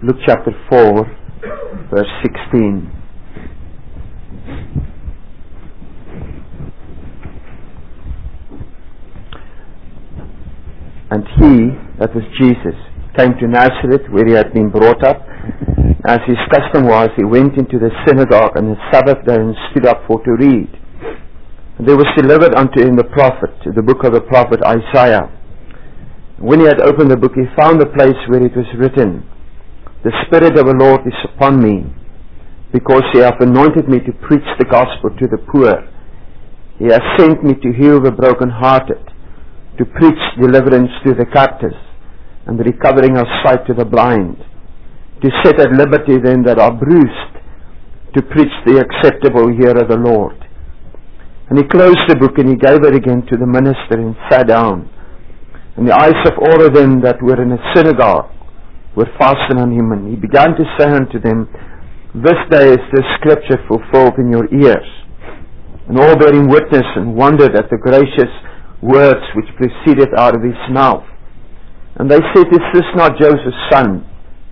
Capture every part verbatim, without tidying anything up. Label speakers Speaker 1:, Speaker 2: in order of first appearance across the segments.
Speaker 1: Luke chapter four, verse sixteen. And he, that was Jesus, came to Nazareth where he had been brought up. As his custom was, he went into the synagogue on the Sabbath day and stood up for to read. And there was delivered unto him the prophet, the book of the prophet Isaiah. When he had opened the book, he found the place where it was written, The Spirit of the Lord is upon me, because he hath anointed me to preach the gospel to the poor. He has sent me to heal the brokenhearted, to preach deliverance to the captives, and the recovering of sight to the blind, to set at liberty them that are bruised, to preach the acceptable year of the Lord. And he closed the book, and he gave it again to the minister, and sat down. And the eyes of all of them that were in the synagogue were fastened on him, and he began to say unto them, This day is the scripture fulfilled in your ears. And all bearing witness and wondered at the gracious words which proceeded out of his mouth. And they said, Is this not Joseph's son?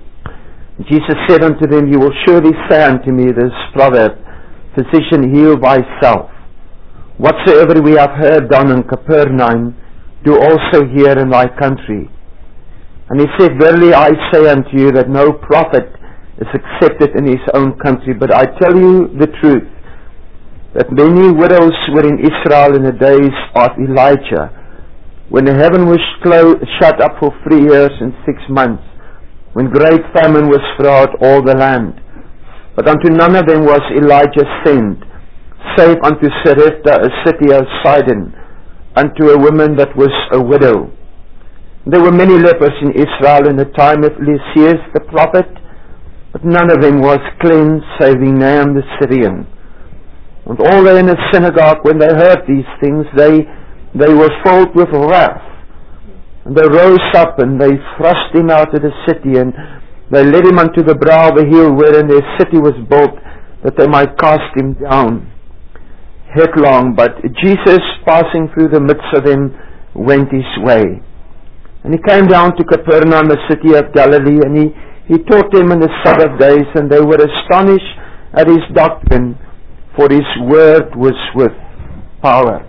Speaker 1: And Jesus said unto them, You will surely say unto me this proverb, Physician, heal thyself. Whatsoever we have heard done in Capernaum, do also here in thy country. And he said, Verily I say unto you that no prophet is accepted in his own country. But I tell you the truth, that many widows were in Israel in the days of Elijah, when the heaven was closed, shut up for three years and six months, when great famine was throughout all the land. But unto none of them was Elijah sent, save unto Sarepta, a city of Sidon, unto a woman that was a widow. There were many lepers in Israel in the time of Eliseus the prophet, but none of them was cleansed, saving Naaman the Syrian. And all they in the synagogue, when they heard these things, they they were filled with wrath. And they rose up, and they thrust him out of the city, and they led him unto the brow of a hill wherein their city was built, that they might cast him down headlong. But Jesus, passing through the midst of them, went his way. And he came down to Capernaum, a city of Galilee, and he, he taught them in the Sabbath days, and they were astonished at his doctrine, for his word was with power.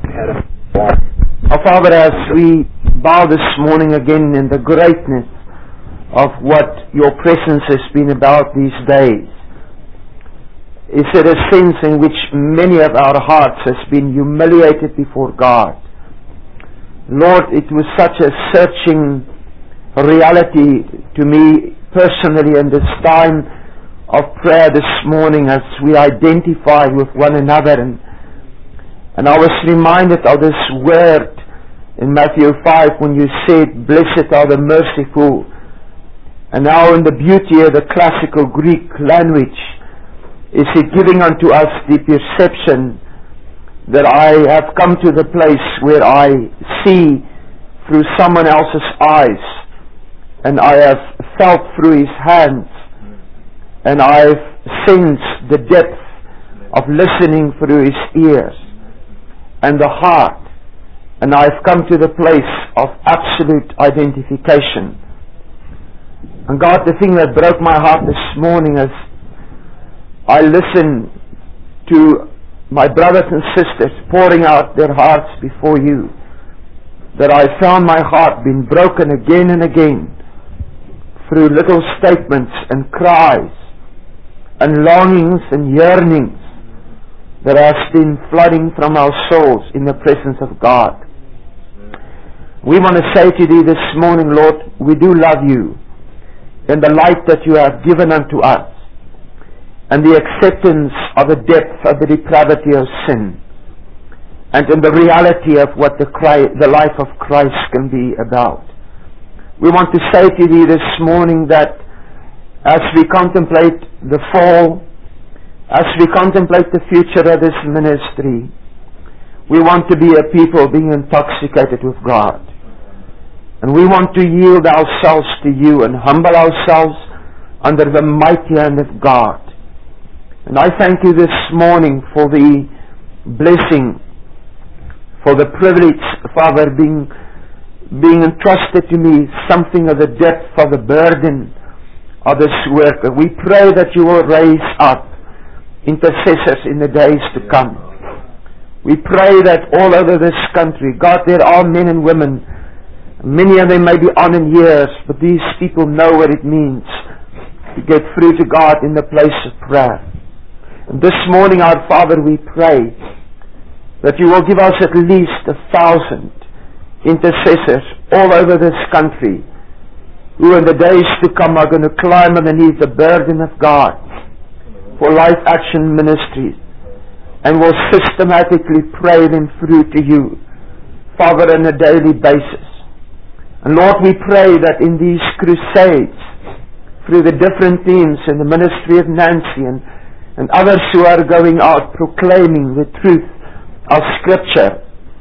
Speaker 1: Our Father, as we bow this morning again in the greatness of what your presence has been about these days, is there a sense in which many of our hearts has been humiliated before God. Lord, it was such a searching reality to me personally in this time of prayer this morning, as we identified with one another, and, and I was reminded of this word in Matthew five when you said, Blessed are the merciful. And now in the beauty of the classical Greek language, is it giving unto us the perception that I have come to the place where I see through someone else's eyes, and I have felt through his hands, and I have sensed the depth of listening through his ears and the heart, and I have come to the place of absolute identification. And God, the thing that broke my heart this morning is I listened to my brothers and sisters pouring out their hearts before you, that I found my heart being broken again and again through little statements and cries and longings and yearnings that has been flooding from our souls in the presence of God. We want to say to thee this morning, Lord, we do love you in the light that you have given unto us, and the acceptance of the depth of the depravity of sin, and in the reality of what the, Christ, the life of Christ can be about. We want to say to thee this morning that as we contemplate the fall, as we contemplate the future of this ministry, we want to be a people being intoxicated with God. And we want to yield ourselves to you and humble ourselves under the mighty hand of God. And I thank you this morning for the blessing, for the privilege, Father, being being entrusted to me something of the depth of the burden of this work. We pray that you will raise up intercessors in the days to come. We pray that all over this country, God, there are men and women, many of them may be on in years, but these people know what it means to get through to God in the place of prayer. And this morning, our Father, we pray that you will give us at least a thousand intercessors all over this country who in the days to come are going to climb underneath the burden of God for Life Action Ministries and will systematically pray them through to you, Father, on a daily basis. And Lord, we pray that in these crusades, through the different teams in the ministry of Nancy and, and others who are going out proclaiming the truth of Scripture,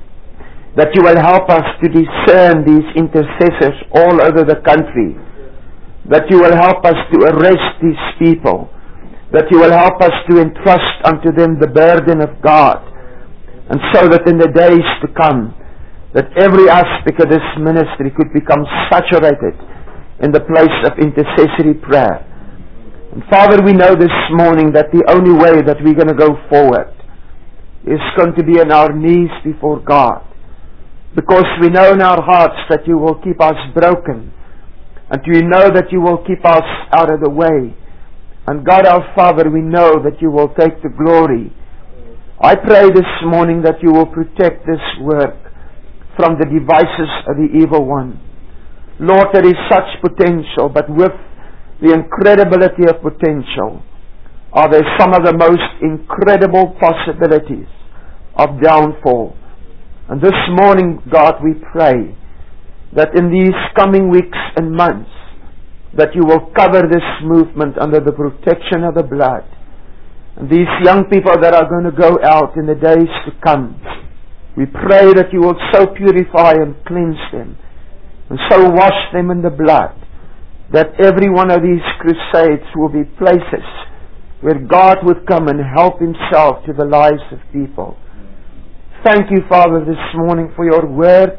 Speaker 1: that you will help us to discern these intercessors all over the country, that you will help us to arrest these people, that you will help us to entrust unto them the burden of God, and so that in the days to come, that every aspect of this ministry could become saturated in the place of intercessory prayer. And Father, we know this morning that the only way that we're going to go forward is going to be on our knees before God, because we know in our hearts that you will keep us broken, and we know that you will keep us out of the way. And God our Father, we know that you will take the glory. I pray this morning that you will protect this work from the devices of the evil one. Lord, there is such potential, but with the incredibility of potential are there some of the most incredible possibilities of downfall. And this morning, God, we pray that in these coming weeks and months, that you will cover this movement under the protection of the blood. And these young people that are going to go out in the days to come, we pray that you will so purify and cleanse them, and so wash them in the blood, that every one of these crusades will be places where God would come and help himself to the lives of people. Thank you, Father, this morning for your word.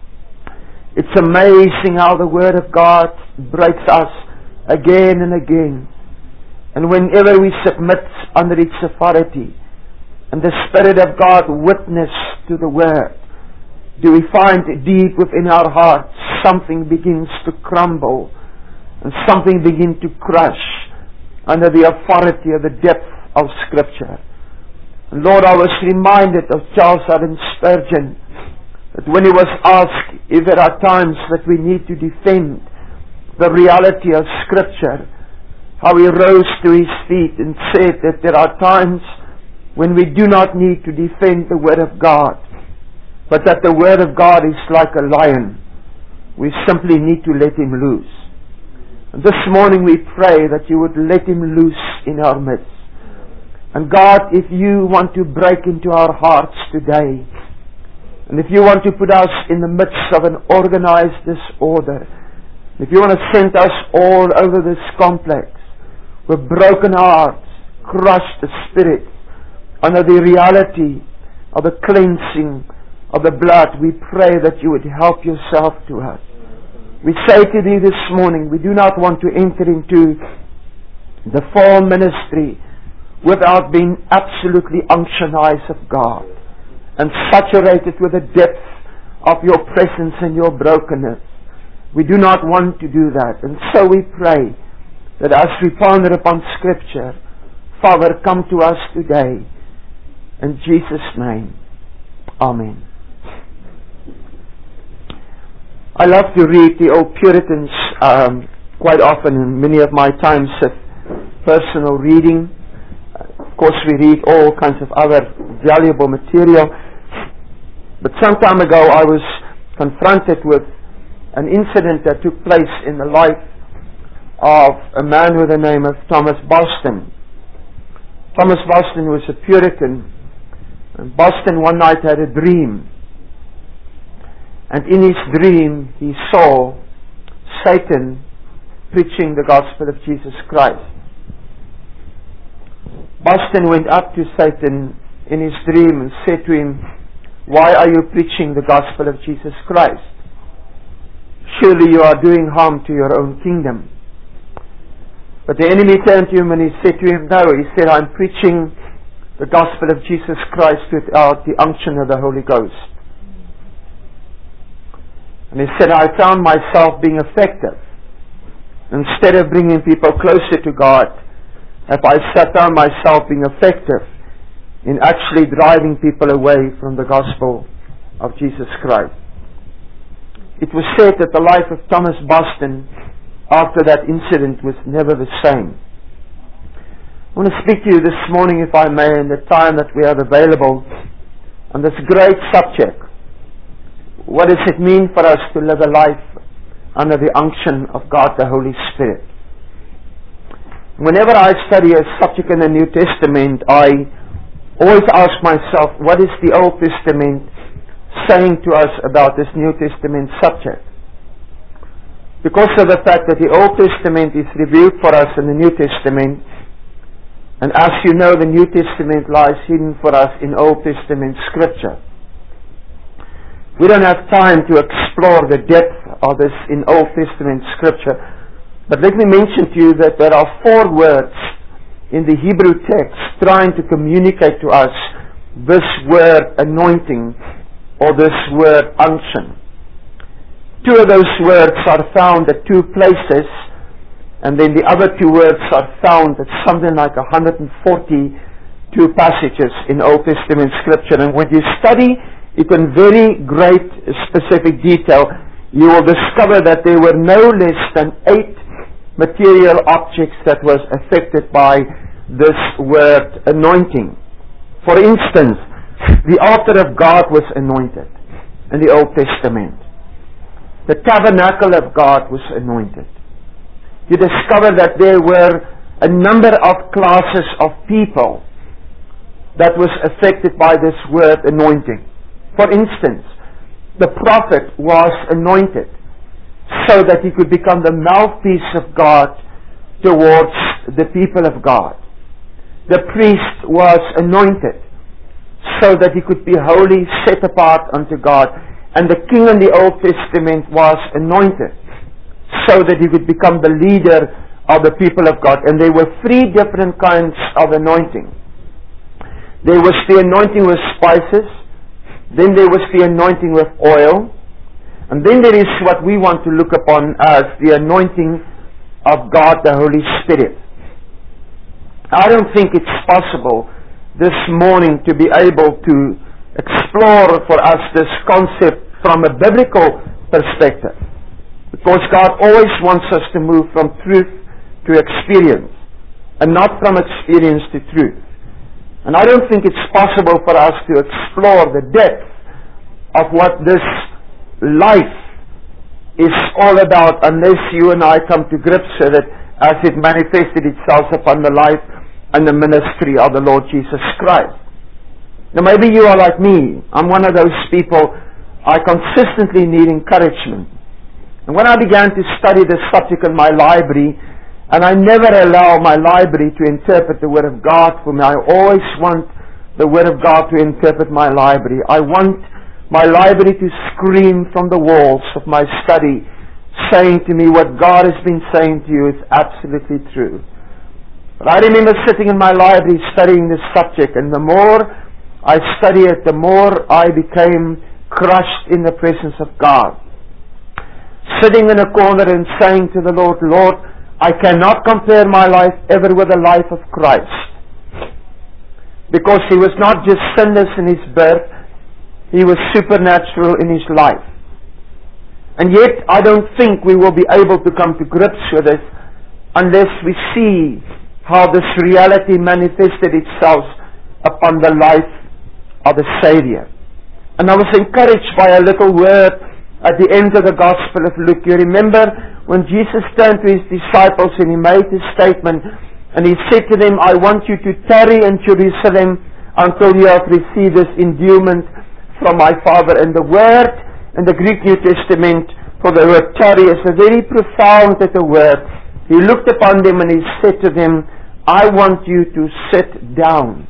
Speaker 1: It's amazing how the word of God breaks us again and again. And whenever we submit under its authority, and the Spirit of God witness to the word, do we find deep within our hearts something begins to crumble and something begins to crush under the authority of the depth of Scripture. And Lord, I was reminded of Charles Haddon Spurgeon, that when he was asked if there are times that we need to defend the reality of Scripture, how he rose to his feet and said that there are times when we do not need to defend the Word of God, but that the Word of God is like a lion. We simply need to let him loose. And this morning we pray that you would let him loose in our midst. And God, if you want to break into our hearts today, and if you want to put us in the midst of an organized disorder, if you want to send us all over this complex with broken hearts, crushed spirit, under the reality of the cleansing of the blood, we pray that you would help yourself to us. We say to thee this morning, we do not want to enter into the full ministry without being absolutely unctionized of God and saturated with the depth of your presence and your brokenness. We do not want to do that. And so we pray that as we ponder upon Scripture, Father, come to us today. In Jesus' name, Amen. I love to read the old Puritans um, quite often in many of my times of personal reading. Of course, we read all kinds of other valuable material. But some time ago, I was confronted with an incident that took place in the life of a man with the name of Thomas Boston. Thomas Boston was a Puritan. And Boston one night had a dream. And in his dream, he saw Satan preaching the gospel of Jesus Christ. Boston went up to Satan in his dream and said to him, "Why are you preaching the gospel of Jesus Christ? Surely you are doing harm to your own kingdom." But the enemy turned to him and he said to him, no, he said, I'm preaching the gospel of Jesus Christ without the unction of the Holy Ghost. And he said, I found myself being effective. Instead of bringing people closer to God, if I sat down myself being effective in actually driving people away from the gospel of Jesus Christ. It was said that the life of Thomas Boston after that incident was never the same. I want to speak to you this morning, if I may, in the time that we have available, on this great subject. What does it mean for us to live a life under the unction of God the Holy Spirit? Whenever I study a subject in the New Testament, I always ask myself, what is the Old Testament saying to us about this New Testament subject? Because of the fact that the Old Testament is revealed for us in the New Testament, and as you know, the New Testament lies hidden for us in Old Testament Scripture. We don't have time to explore the depth of this in Old Testament Scripture, but let me mention to you that there are four words in the Hebrew text trying to communicate to us this word anointing or this word unction. Two of those words are found at two places, and then the other two words are found at something like one hundred forty-two passages in Old Testament Scripture. And when you study it in very great specific detail, you will discover that there were no less than eight material objects that was affected by this word anointing. For instance, the altar of God was anointed in the Old Testament. The tabernacle of God was anointed. You discover that there were a number of classes of people that was affected by this word anointing. For instance, the prophet was anointed so that he could become the mouthpiece of God towards the people of God. The priest was anointed so that he could be wholly set apart unto God. And the king in the Old Testament was anointed so that he could become the leader of the people of God. And there were three different kinds of anointing. There was the anointing with spices, then there was the anointing with oil, and then there is what we want to look upon as the anointing of God the Holy Spirit. I don't think it's possible this morning to be able to explore for us this concept from a biblical perspective, because God always wants us to move from truth to experience and not from experience to truth. And I don't think it's possible for us to explore the depth of what this life is all about unless you and I come to grips with it as it manifested itself upon the life and the ministry of the Lord Jesus Christ. Now maybe you are like me. I'm one of those people. I consistently need encouragement. And when I began to study this subject in my library, and I never allow my library to interpret the Word of God for me, I always want the Word of God to interpret my library. I want my library to scream from the walls of my study, saying to me, what God has been saying to you is absolutely true. But I remember sitting in my library studying this subject, and the more I studied it, the more I became crushed in the presence of God. Sitting in a corner and saying to the Lord, Lord, I cannot compare my life ever with the life of Christ. Because He was not just sinless in His birth, He was supernatural in His life. And yet I don't think we will be able to come to grips with it unless we see how this reality manifested itself upon the life of the Savior. And I was encouraged by a little word at the end of the Gospel of Luke. You remember when Jesus turned to His disciples and He made this statement, and He said to them, I want you to tarry in Jerusalem until you have received this endowment from my Father. And the word in the Greek New Testament for the word tarry is a very profound little word. He looked upon them and He said to them, I want you to sit down.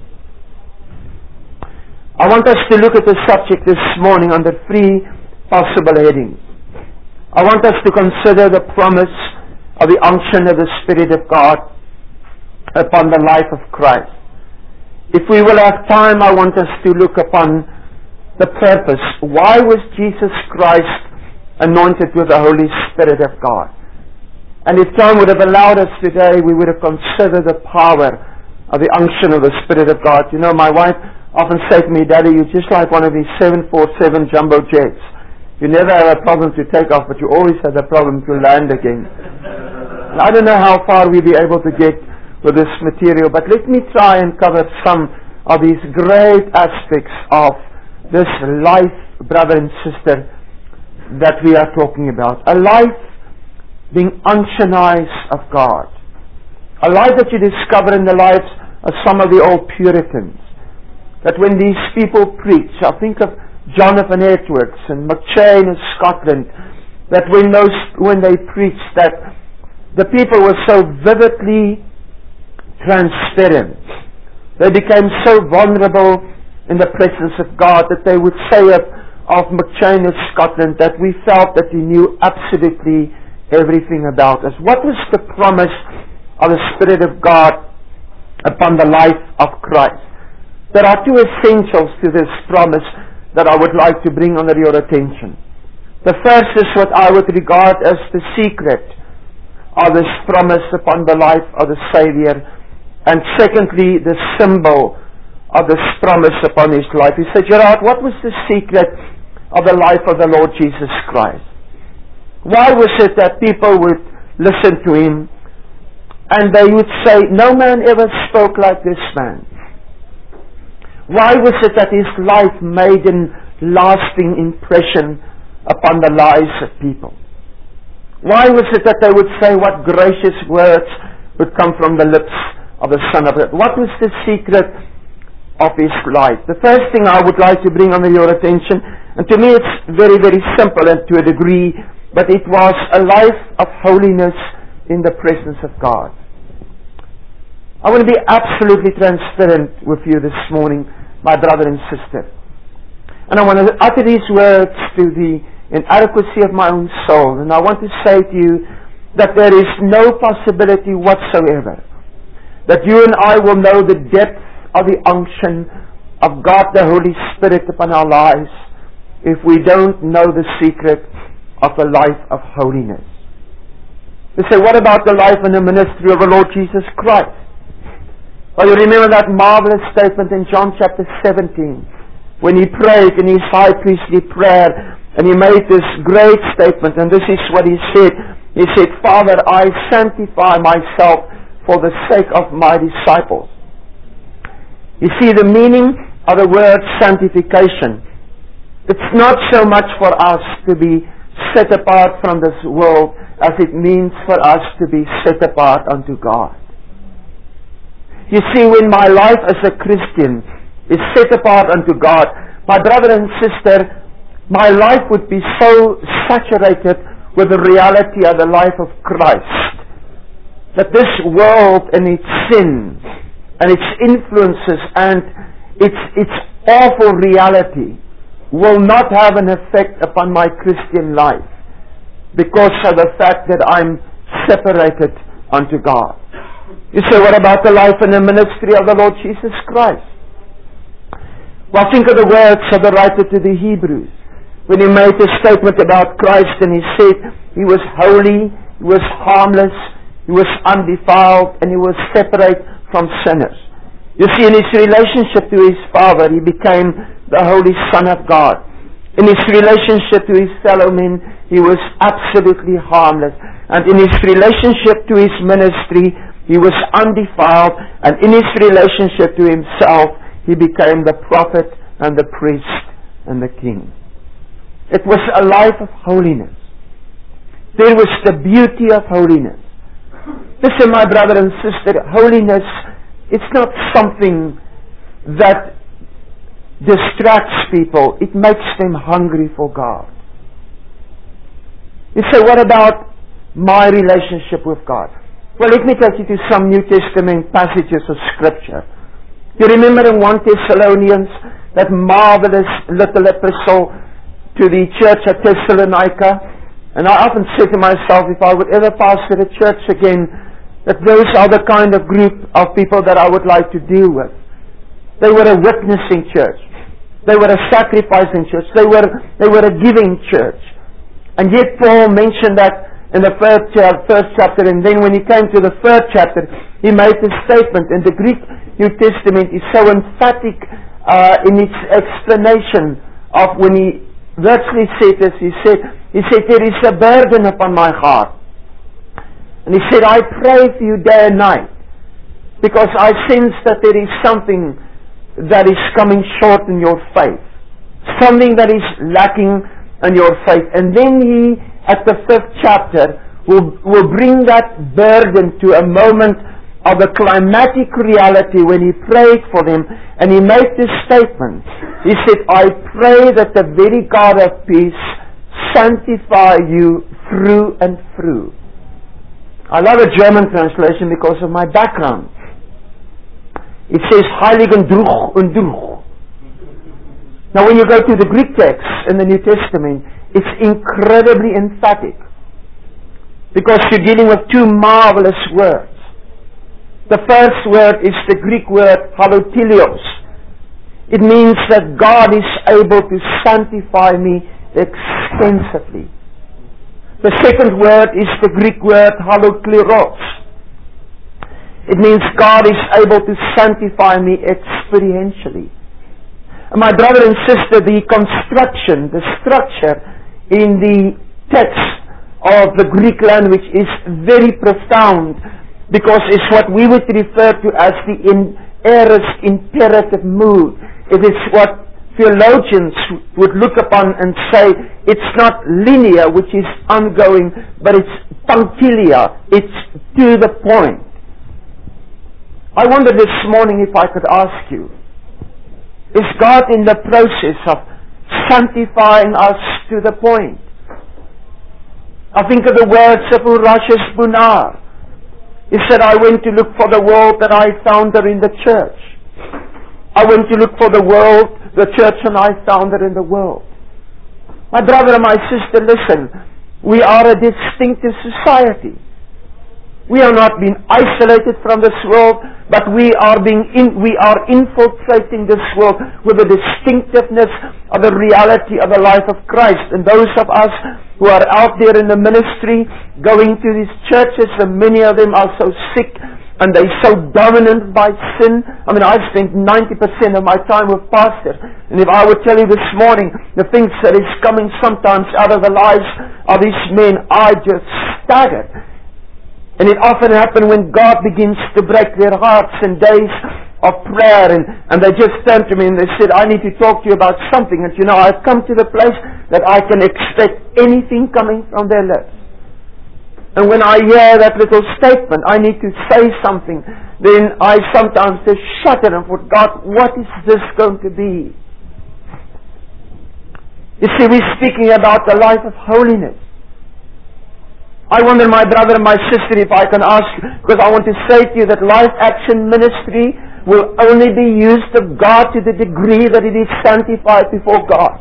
Speaker 1: I want us to look at the subject this morning under three possible headings. I want us to consider the promise of the unction of the Spirit of God upon the life of Christ. If we will have time, I want us to look upon the purpose. Why was Jesus Christ anointed with the Holy Spirit of God? And if time would have allowed us today, we would have considered the power of the unction of the Spirit of God. You know, my wife often said to me, Daddy, you're just like one of these seven forty-seven jumbo jets. You never have a problem to take off, but you always have a problem to land again. And I don't know how far we'll be able to get with this material, but let me try and cover some of these great aspects of this life, brother and sister, that we are talking about. A life being unctionized of God. A life that you discover in the lives of some of the old Puritans. That when these people preach, I think of Jonathan Edwards and McChain in Scotland, that when those when they preached, that the people were so vividly transparent. They became so vulnerable in the presence of God that they would say of, of McChain in Scotland that we felt that he knew absolutely everything about us. What was the promise of the Spirit of God upon the life of Christ? There are two essentials to this promise that I would like to bring under your attention. The first is what I would regard as the secret of this promise upon the life of the Savior, and secondly, the symbol of this promise upon His life. He said, Gerard, what was the secret of the life of the Lord Jesus Christ? Why was it that people would listen to Him and they would say, no man ever spoke like this man? Why was it that His life made a lasting impression upon the lives of people? Why was it that they would say what gracious words would come from the lips of the Son of God? What was the secret of His life? The first thing I would like to bring under your attention, and to me it's very, very simple and to a degree, but it was a life of holiness in the presence of God. I want to be absolutely transparent with you this morning, my brother and sister. And I want to utter these words to the inadequacy of my own soul. And I want to say to you that there is no possibility whatsoever that you and I will know the depth of the unction of God the Holy Spirit upon our lives if we don't know the secret of the life of holiness. They say, what about the life and the ministry of the Lord Jesus Christ? Well, you remember that marvelous statement in John chapter seventeen, when He prayed in His high priestly prayer, and He made this great statement, and this is what He said. He said, Father, I sanctify myself for the sake of my disciples. You see the meaning of the word sanctification. It's not so much for us to be set apart from this world as it means for us to be set apart unto God. You see, when my life as a Christian is set apart unto God, my brother and sister, my life would be so saturated with the reality of the life of Christ that this world and its sin and its influences and its, its awful reality will not have an effect upon my Christian life because of the fact that I'm separated unto God. You say, what about the life and the ministry of the Lord Jesus Christ? Well, think of the words of the writer to the Hebrews when he made a statement about Christ, and he said He was holy, He was harmless, He was undefiled, and He was separate from sinners. You see, in His relationship to His Father, He became the Holy Son of God. In His relationship to His fellow men, He was absolutely harmless. And in His relationship to His ministry, He was undefiled. And in His relationship to Himself, He became the prophet and the priest and the king. It was a life of holiness. There was the beauty of holiness. Listen, my brother and sister, holiness, it's not something that distracts people. It makes them hungry for God. You say, what about my relationship with God? Well, let me take you to some New Testament passages of Scripture. You remember in First Thessalonians, that marvelous little epistle to the church at Thessalonica, And I often say to myself, if I would ever pastor a church again, that those are the kind of group of people that I would like to deal with. They were a witnessing church. They were a sacrificing church. They were, they were a giving church. And yet Paul mentioned that in the first, first chapter, and then when he came to the third chapter, he made a statement. And the Greek New Testament is so emphatic uh, in its explanation of when he virtually said this. He said, he said, there is a burden upon my heart. And he said, I pray for you day and night, because I sense that there is something that is coming short in your faith. Something that is lacking in your faith. And then he, at the fifth chapter, will, will bring that burden to a moment of a climatic reality when he prayed for them. And he made this statement. He said, I pray that the very God of peace sanctify you through and through. I love a German translation because of my background. It says, Heiligen durch und durch. Now when you go to the Greek text in the New Testament, it's incredibly emphatic. Because you're dealing with two marvelous words. The first word is the Greek word halotilios. It means that God is able to sanctify me extensively. The second word is the Greek word halokleros. It means God is able to sanctify me experientially. And my brother and sister, the construction, the structure in the text of the Greek language is very profound, because it's what we would refer to as the in, aorist imperative mood. It is what theologians would look upon and say, it's not linear, which is ongoing, but it's punctiliar, it's to the point. I wonder this morning if I could ask you, is God in the process of sanctifying us to the point? I think of the words of Urashus Bunar. He said, I went to look for the world that I found her in the church. I went to look for the world, the church, and I found her in the world. My brother and my sister, listen, we are a distinctive society. We are not being isolated from this world, but we are being in, we are infiltrating this world with the distinctiveness of the reality of the life of Christ. And those of us who are out there in the ministry, going to these churches, and many of them are so sick, and they're so dominant by sin. I mean, I spent ninety percent of my time with pastors. And if I would tell you this morning, the things that is coming sometimes out of the lives of these men, I just staggered. And it often happens when God begins to break their hearts in days of prayer, and, and they just turned to me and they said, I need to talk to you about something. And you know, I've come to the place that I can expect anything coming from their lips. And when I hear that little statement, I need to say something, then I sometimes just shudder and thought, God, what is this going to be? You see, we're speaking about the life of holiness. I wonder, my brother and my sister, if I can ask you, because I want to say to you that Life Action Ministry will only be used of God to the degree that it is sanctified before God.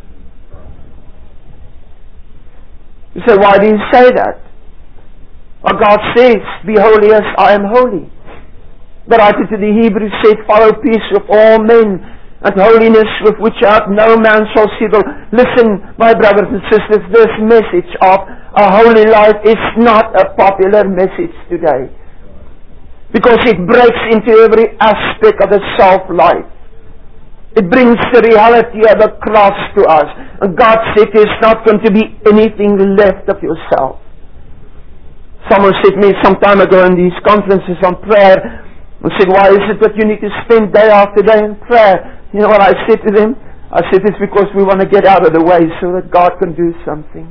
Speaker 1: You say, why do you say that? Well, God says, be holy as I am holy. The writer to the Hebrews said, follow peace with all men, and holiness with which out no man shall see the... Listen, my brothers and sisters, this message of a holy life is not a popular message today, because it breaks into every aspect of the self-life. It brings the reality of the cross to us. And God said there's not going to be anything left of yourself. Someone said to me some time ago in these conferences on prayer, and said, why is it that you need to spend day after day in prayer? You know what I said to them? I said, it's because we want to get out of the way so that God can do something.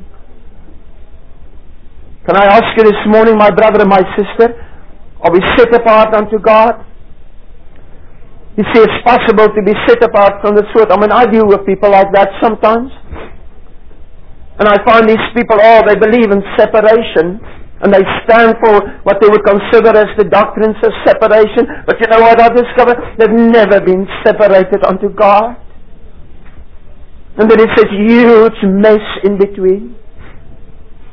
Speaker 1: Can I ask you this morning, my brother and my sister, are we set apart unto God? You see, it's possible to be set apart from this world. I mean, I deal with people like that sometimes. And I find these people, oh, they believe in separation, and they stand for what they would consider as the doctrines of separation. But you know what I've discovered? They've never been separated unto God. And there is this huge mess in between.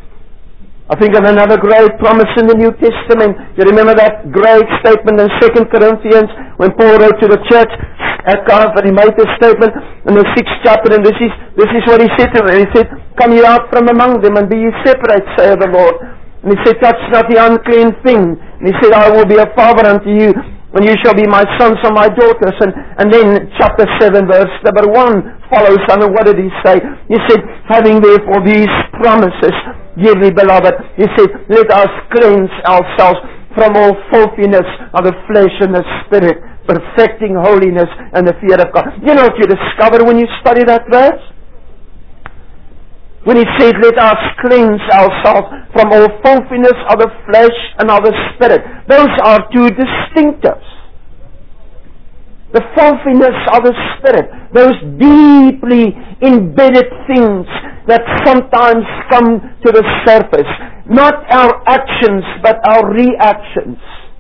Speaker 1: I think of another great promise in the New Testament. You remember that great statement in Second Corinthians when Paul wrote to the church at Corinth, and he made this statement in the sixth chapter, and this is this is what he said to them. He said, "Come ye out from among them, and be ye separate, saith the Lord." And he said, "Touch not the unclean thing." And he said, "I will be a father unto you, and you shall be my sons and my daughters." And, and then chapter seven, verse number one follows. I mean, what did he say? He said, "Having therefore these promises, dearly beloved," he said, "let us cleanse ourselves from all filthiness of the flesh and the spirit, perfecting holiness and the fear of God." You know what you discover when you study that verse? When he said, "Let us cleanse ourselves from all filthiness of the flesh and of the spirit." Those are two distinctives. The filthiness of the spirit, those deeply embedded things that sometimes come to the surface. Not our actions, but our reactions.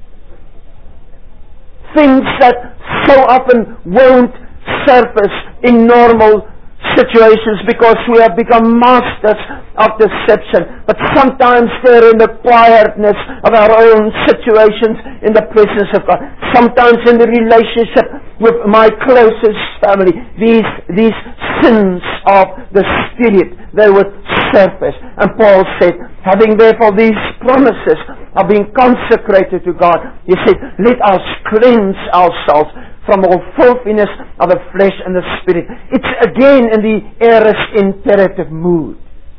Speaker 1: Things that so often won't surface in normal situations because we have become masters of deception. But sometimes they're in the quietness of our own situations in the presence of God. Sometimes in the relationship with my closest family. These, these sins of the Spirit, they would surface. And Paul said, having therefore these promises of being consecrated to God, he said, let us cleanse ourselves from all filthiness of the flesh and the spirit. It's again in the aorist imperative mood.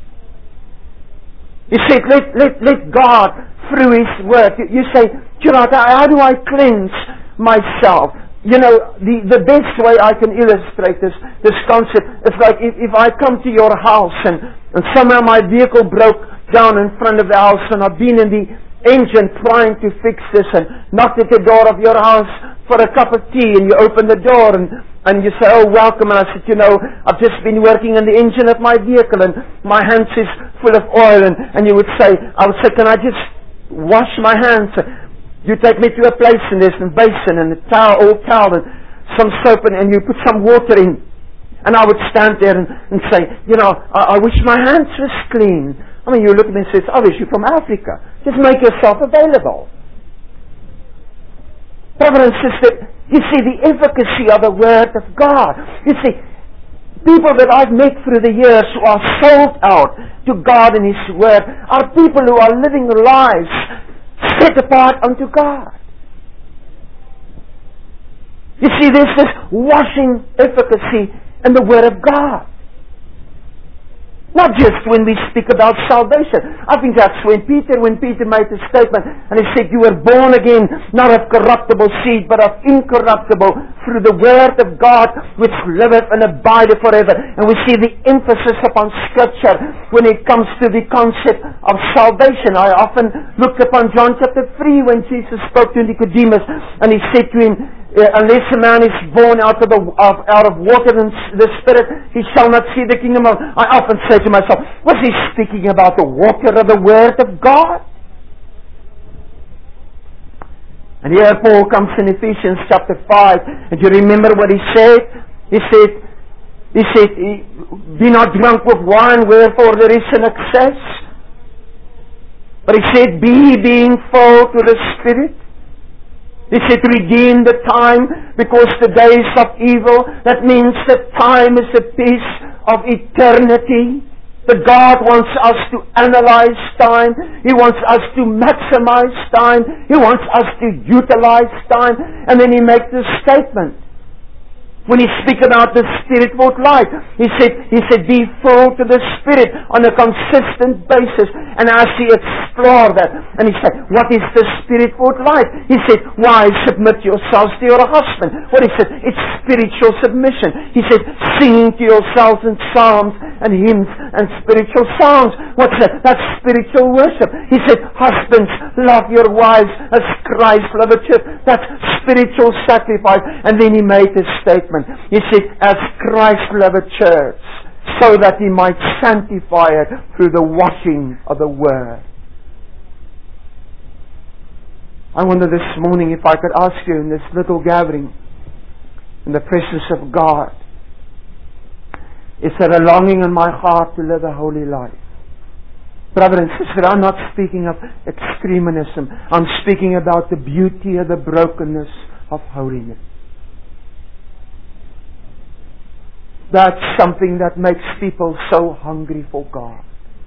Speaker 1: He said, let, let, let God, through His Word. You say, Gerard, how do I cleanse myself? You know, the, the best way I can illustrate this, this concept is like if, if I come to your house and, and somehow my vehicle broke down in front of the house and I've been in the engine trying to fix this and knocked at the door of your house for a cup of tea, and you open the door and, and you say, oh, welcome. And I said, you know, I've just been working on the engine of my vehicle and my hands is full of oil. And, and you would say, I would say, can I just wash my hands? You take me to a place and there's a basin and a towel, old towel and some soap, and, and you put some water in. And I would stand there and, and say, you know, I, I wish my hands was clean. I mean, you look at me and say, oh, you're from Africa. Just make yourself available. Brother and sister, you see the efficacy of the Word of God. You see, people that I've met through the years who are sold out to God and His Word are people who are living lives set apart unto God. You see, there's this washing efficacy in the Word of God. Not just when we speak about salvation. I think that's when Peter, when Peter made the statement, and he said, you were born again, not of corruptible seed, but of incorruptible, through the Word of God, which liveth and abideth forever. And we see the emphasis upon Scripture when it comes to the concept of salvation. I often look upon John chapter three when Jesus spoke to Nicodemus, and he said to him, unless a man is born out of, the, of, out of water and the Spirit, he shall not see the kingdom of... I often say to myself, was he speaking about the water of the Word of God? And here Paul comes in Ephesians chapter five, and you remember what he said? He said, he said, be not drunk with wine, wherefore there is an excess. But he said, be being full to the Spirit. He said, redeem the time, because the days of evil, that means that time is a piece of eternity. That God wants us to analyze time. He wants us to maximize time. He wants us to utilize time. And then He makes this statement. When He speaks about the Spirit-filled life, He said, He said, be full to the Spirit on a consistent basis. And as He explored that, and He said, what is the Spirit-filled life? He said, why submit yourselves to your husband? What He said, it's spiritual submission. He said, singing to yourselves in psalms and hymns and spiritual songs. What's that? That's spiritual worship. He said, husbands, love your wives as Christ loved the church. That's spiritual sacrifice. And then He made this statement. He said, as Christ loved the church, so that He might sanctify it through the washing of the Word. I wonder this morning if I could ask you in this little gathering, in the presence of God, is there a longing in my heart to live a holy life? Brother and sister, I'm not speaking of extremism. I'm speaking about the beauty of the brokenness of holiness. That's something that makes people so hungry for God.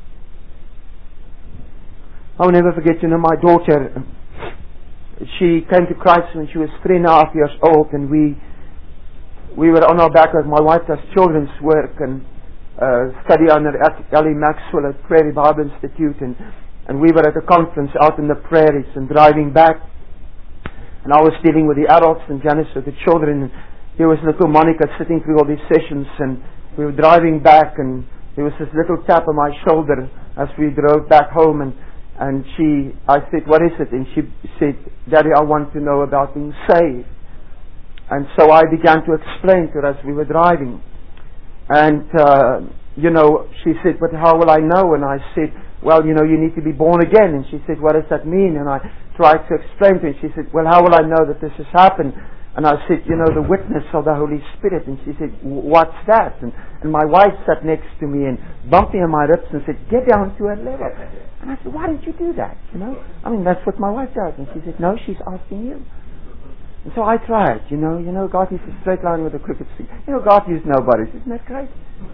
Speaker 1: I'll never forget, you know, my daughter, she came to Christ when she was three and a half years old, and we we were on our back as my wife does children's work and uh, study under Ellie Maxwell at Prairie Bible Institute, and, and we were at a conference out in the prairies and driving back, and I was dealing with the adults and Janice with the children, and here was little Monica sitting through all these sessions, and we were driving back, and there was this little tap on my shoulder as we drove back home, and And she, I said, what is it? And she said, Daddy, I want to know about being saved. And so I began to explain to her as we were driving. And, uh, you know, she said, but how will I know? And I said, well, you know, you need to be born again. And she said, what does that mean? And I tried to explain to her. And she said, well, how will I know that this has happened? And I said, you know, the witness of the Holy Spirit. And she said, what's that? And, and my wife sat next to me and bumped me on my ribs and said, get down to her level. And I said, why didn't you do that? You know, I mean, that's what my wife does. And she said, no, she's asking you. And so I tried, you know, you know, God is a straight line with a crooked street. You know, God used nobody. Isn't that great?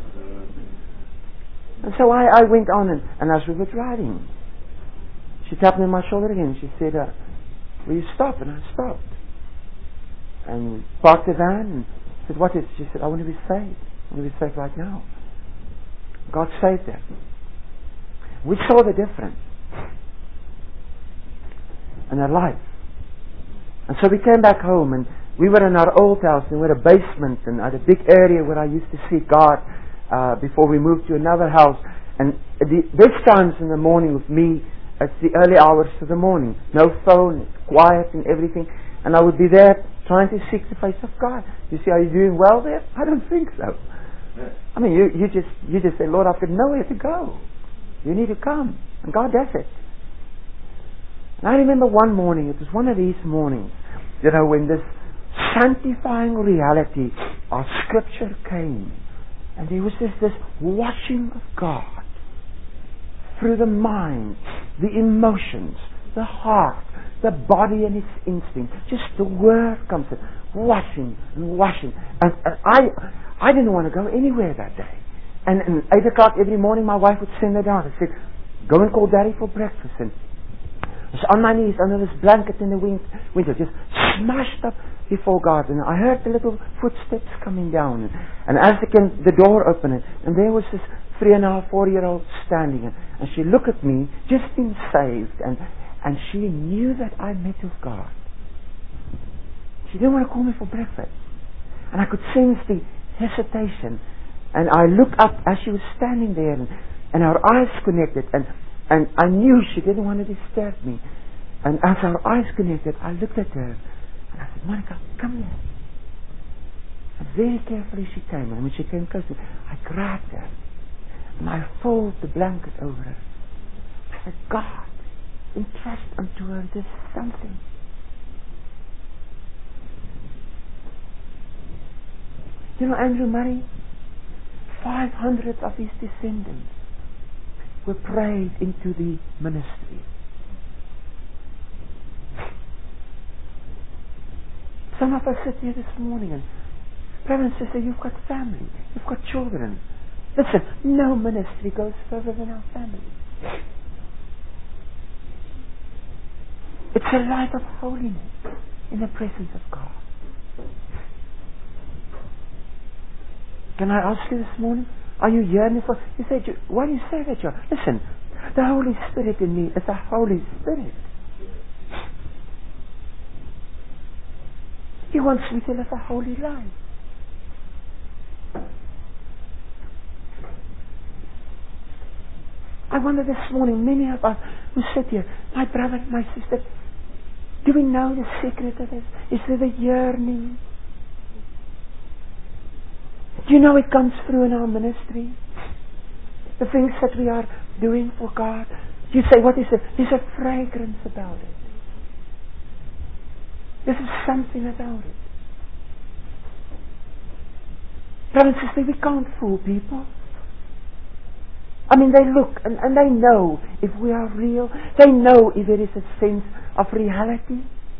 Speaker 1: And so I, I went on, and, and as we were driving, she tapped me on my shoulder again. She said, uh, will you stop? And I stopped. And we parked the van and said, what is it? She said, I want to be saved. I want to be saved right now. God saved her. We saw the difference in her life. And so we came back home, and we were in our old house, and we had a basement, and I had a big area where I used to seek God uh, before we moved to another house. And the best times in the morning with me, it's the early hours of the morning. No phone, it's quiet and everything. And I would be there trying to seek the face of God. You see, are you doing well there? I don't think so. I mean, you, you just you just say, Lord, I've got nowhere to go. You need to come. And God does it. And I remember one morning, it was one of these mornings, you know, when this sanctifying reality of Scripture came. And there was just this washing of God through the mind, the emotions, the heart, the body and its instinct. Just the Word comes in, washing and washing. And, and I I didn't want to go anywhere that day. And at eight o'clock every morning, my wife would send her down and say, go and call Daddy for breakfast. And I was on my knees under this blanket in the winter, just smashed up before God. And I heard the little footsteps coming down. And, and as the, the door opened, and there was this three and a half, four-year-old standing. And, and she looked at me, just been saved. And, and she knew that I met with God. She didn't want to call me for breakfast. And I could sense the hesitation. And I looked up as she was standing there, and, and our eyes connected, and, and I knew she didn't want to disturb me. And as our eyes connected, I looked at her, and I said, Monica, come here. And very carefully she came, and when she came close to me, I grabbed her, and I folded the blanket over her. I said, God, entrust unto her this something. You know, Andrew Murray, five hundred of his descendants were prayed into the ministry. Some of us sit here this morning, and brother and sister, you've got family, you've got children. Listen, no ministry goes further than our family. It's a life of holiness in the presence of God. Can I ask you this morning, are you yearning for... You say, why do you say that, John? Listen, the Holy Spirit in me is the Holy Spirit. He wants me to live a holy life. I wonder this morning, many of us who sit here, my brother, my sister, do we know the secret of this? Is there the yearning? Do you know it comes through in our ministry? The things that we are doing for God. You say, what is it? There's a fragrance about it. There's something about it. Brothers and sisters, we can't fool people. I mean, they look and, and they know if we are real. They know if there is a sense of reality.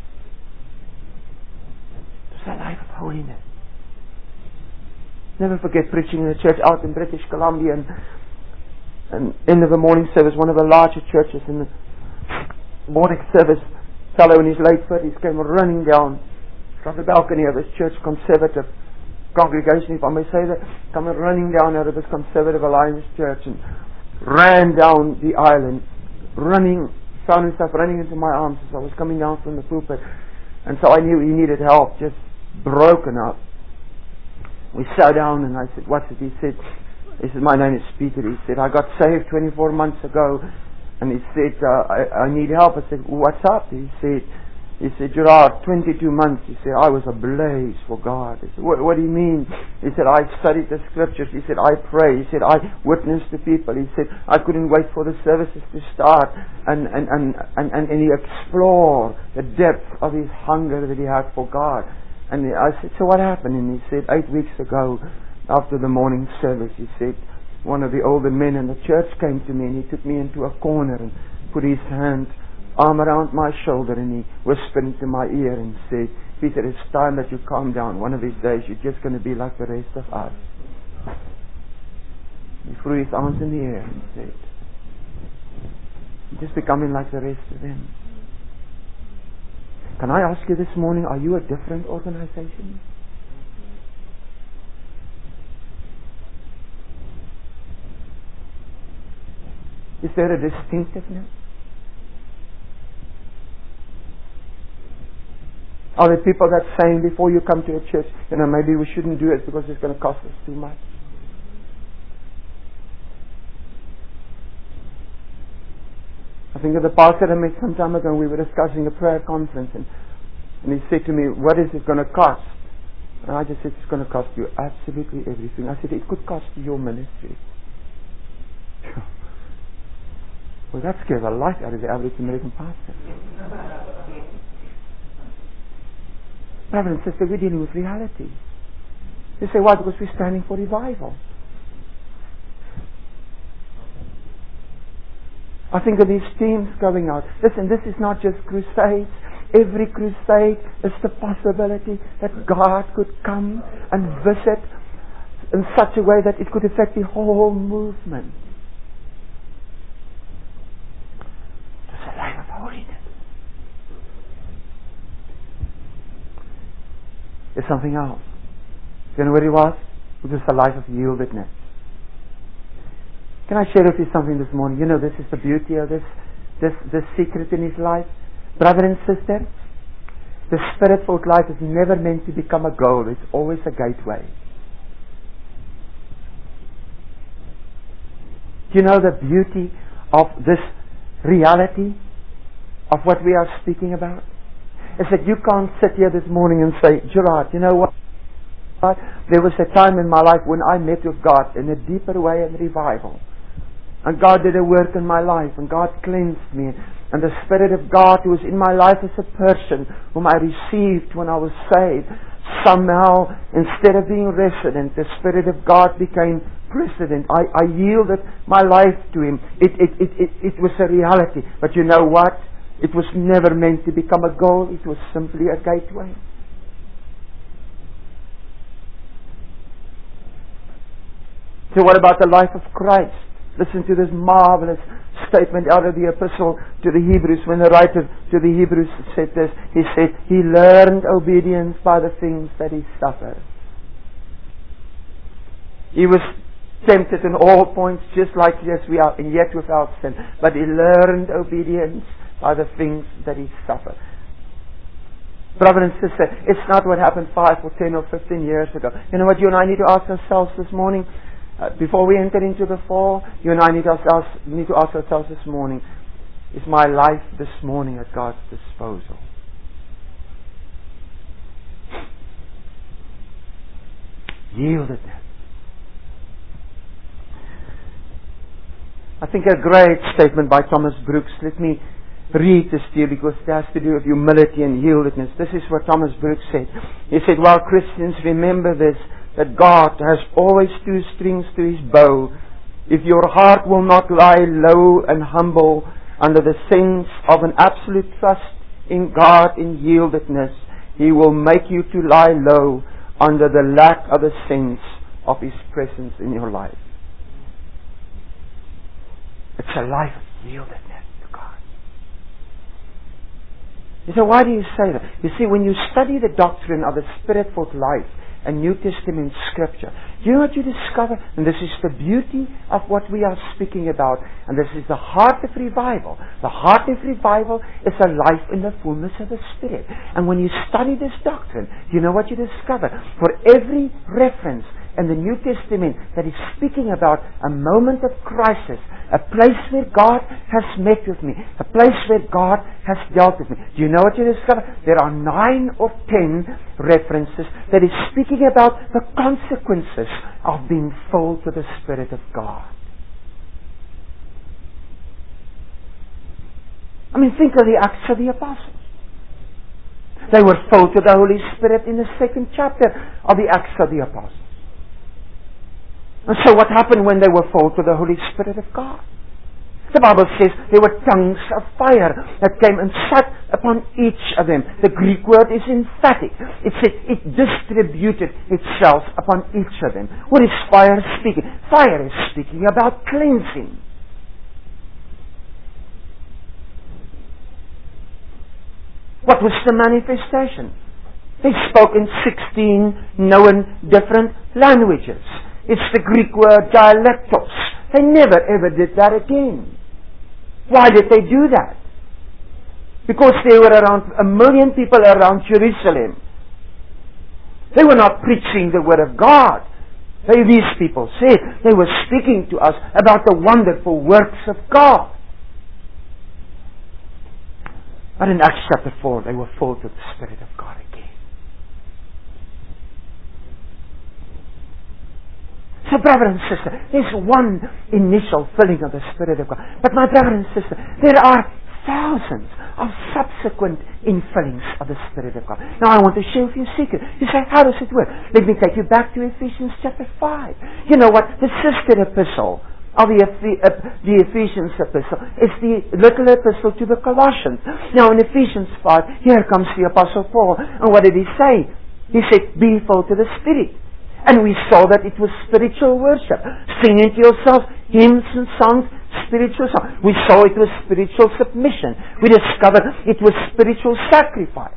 Speaker 1: It's a life of holiness. Never forget preaching in a church out in British Columbia, and, and end of the morning service, one of the larger churches in the morning service, fellow in his late thirties came running down from the balcony of this church, conservative congregation, if I may say that, coming running down out of this conservative Alliance church, and ran down the aisle and running, found himself running into my arms as I was coming down from the pulpit. And so I knew he needed help, just broken up. We sat down and I said, what's it? He said, he said, my name is Peter. He said, I got saved twenty-four months ago. And he said, uh, I, I need help. I said, what's up? He said, He said, Gerard, twenty-two months. He said, I was ablaze for God. I said, what, what do you mean? He said, I studied the scriptures. He said, I pray. He said, I witnessed to people. He said, I couldn't wait for the services to start. And, and, and, and, and, and he explored the depth of his hunger that he had for God. And I said, so what happened? And he said, eight weeks ago, after the morning service, he said, one of the older men in the church came to me and he took me into a corner and put his hand arm around my shoulder, and he whispered into my ear and said, Peter, it's time that you calm down. One of these days you're just going to be like the rest of us. He threw his arms in the air and said, you're just becoming like the rest of them. Can I ask you this morning, are you a different organization? Is there a distinctiveness? Are there people that saying before you come to a church, you know, maybe we shouldn't do it because it's going to cost us too much? I think of the pastor I met some time ago, and we were discussing a prayer conference, and, and he said to me, what is it going to cost? And I just said, it's going to cost you absolutely everything. I said, it could cost you your ministry. Well, that scares the life out of the average American pastor. Brother and sister, we're dealing with reality. You say, why? Because we're standing for revival. I think of these teams going out. Listen, this is not just crusades. Every crusade is the possibility that God could come and visit in such a way that it could affect the whole movement. It's a life of holiness. There's something else. You know what it was? It was a life of yieldedness. Can I share with you something this morning? You know, this is the beauty of this, this, this secret in his life. Brother and sister, the Spirit-filled life is never meant to become a goal. It's always a gateway. Do you know the beauty of this reality of what we are speaking about? Is that you can't sit here this morning and say, Gerard, you know what? There was a time in my life when I met with God in a deeper way in revival. And God did a work in my life, and God cleansed me. And the Spirit of God who was in my life as a person whom I received when I was saved, somehow, instead of being resident, the Spirit of God became president. I, I yielded my life to Him. It, it, it, it, it was a reality. But you know what? It was never meant to become a goal. It was simply a gateway. So what about the life of Christ? Listen to this marvelous statement out of the epistle to the Hebrews, when the writer to the Hebrews said this. He said, He learned obedience by the things that He suffered. He was tempted in all points just like yes we are, and yet without sin. But He learned obedience by the things that He suffered. Brother and sister, it's not what happened five or ten or fifteen years ago. You know what you and I need to ask ourselves this morning? Uh, before we enter into the fall, you and I need to, ask, need to ask ourselves this morning, is my life this morning at God's disposal? Yieldedness. I think a great statement by Thomas Brooks. Let me read this to you because it has to do with humility and yieldedness. This is what Thomas Brooks said. He said, while Christians remember this, that God has always two strings to His bow, if your heart will not lie low and humble under the sense of an absolute trust in God in yieldedness, He will make you to lie low under the lack of a sense of His presence in your life. It's a life of yieldedness to God. You say, why do you say that? You see, when you study the doctrine of the Spirit-filled life and New Testament Scripture, you know what you discover? And this is the beauty of what we are speaking about. And this is the heart of revival. The heart of revival is a life in the fullness of the Spirit. And when you study this doctrine, you know what you discover? For every reference in the New Testament that is speaking about a moment of crisis, a place where God has met with me, a place where God has dealt with me. Do you know what you discover? There are nine or ten references that is speaking about the consequences of being filled with the Spirit of God. I mean, think of the Acts of the Apostles. They were filled with the Holy Spirit in the second chapter of the Acts of the Apostles. And so what happened when they were filled with the Holy Spirit of God? The Bible says there were tongues of fire that came and sat upon each of them. The Greek word is emphatic. It said it distributed itself upon each of them. What is fire speaking? Fire is speaking about cleansing. What was the manifestation? They spoke in sixteen known different languages. It's the Greek word dialectos. They never ever did that again. Why did they do that? Because there were around a million people around Jerusalem. They were not preaching the Word of God. They, these people said they were speaking to us about the wonderful works of God. But in Acts chapter four, they were filled with the Spirit of God again. So brother and sister, there's one initial filling of the Spirit of God. But my brother and sister, there are thousands of subsequent infillings of the Spirit of God. Now I want to share with you a secret. You say, how does it work? Let me take you back to Ephesians chapter five. You know what? The sister epistle of the, the Ephesians epistle is the little epistle to the Colossians. Now in Ephesians five, here comes the Apostle Paul. And what did he say? He said, be full to the Spirit. And we saw that it was spiritual worship. Singing to yourself hymns and songs, spiritual songs. We saw it was spiritual submission. We discovered it was spiritual sacrifice.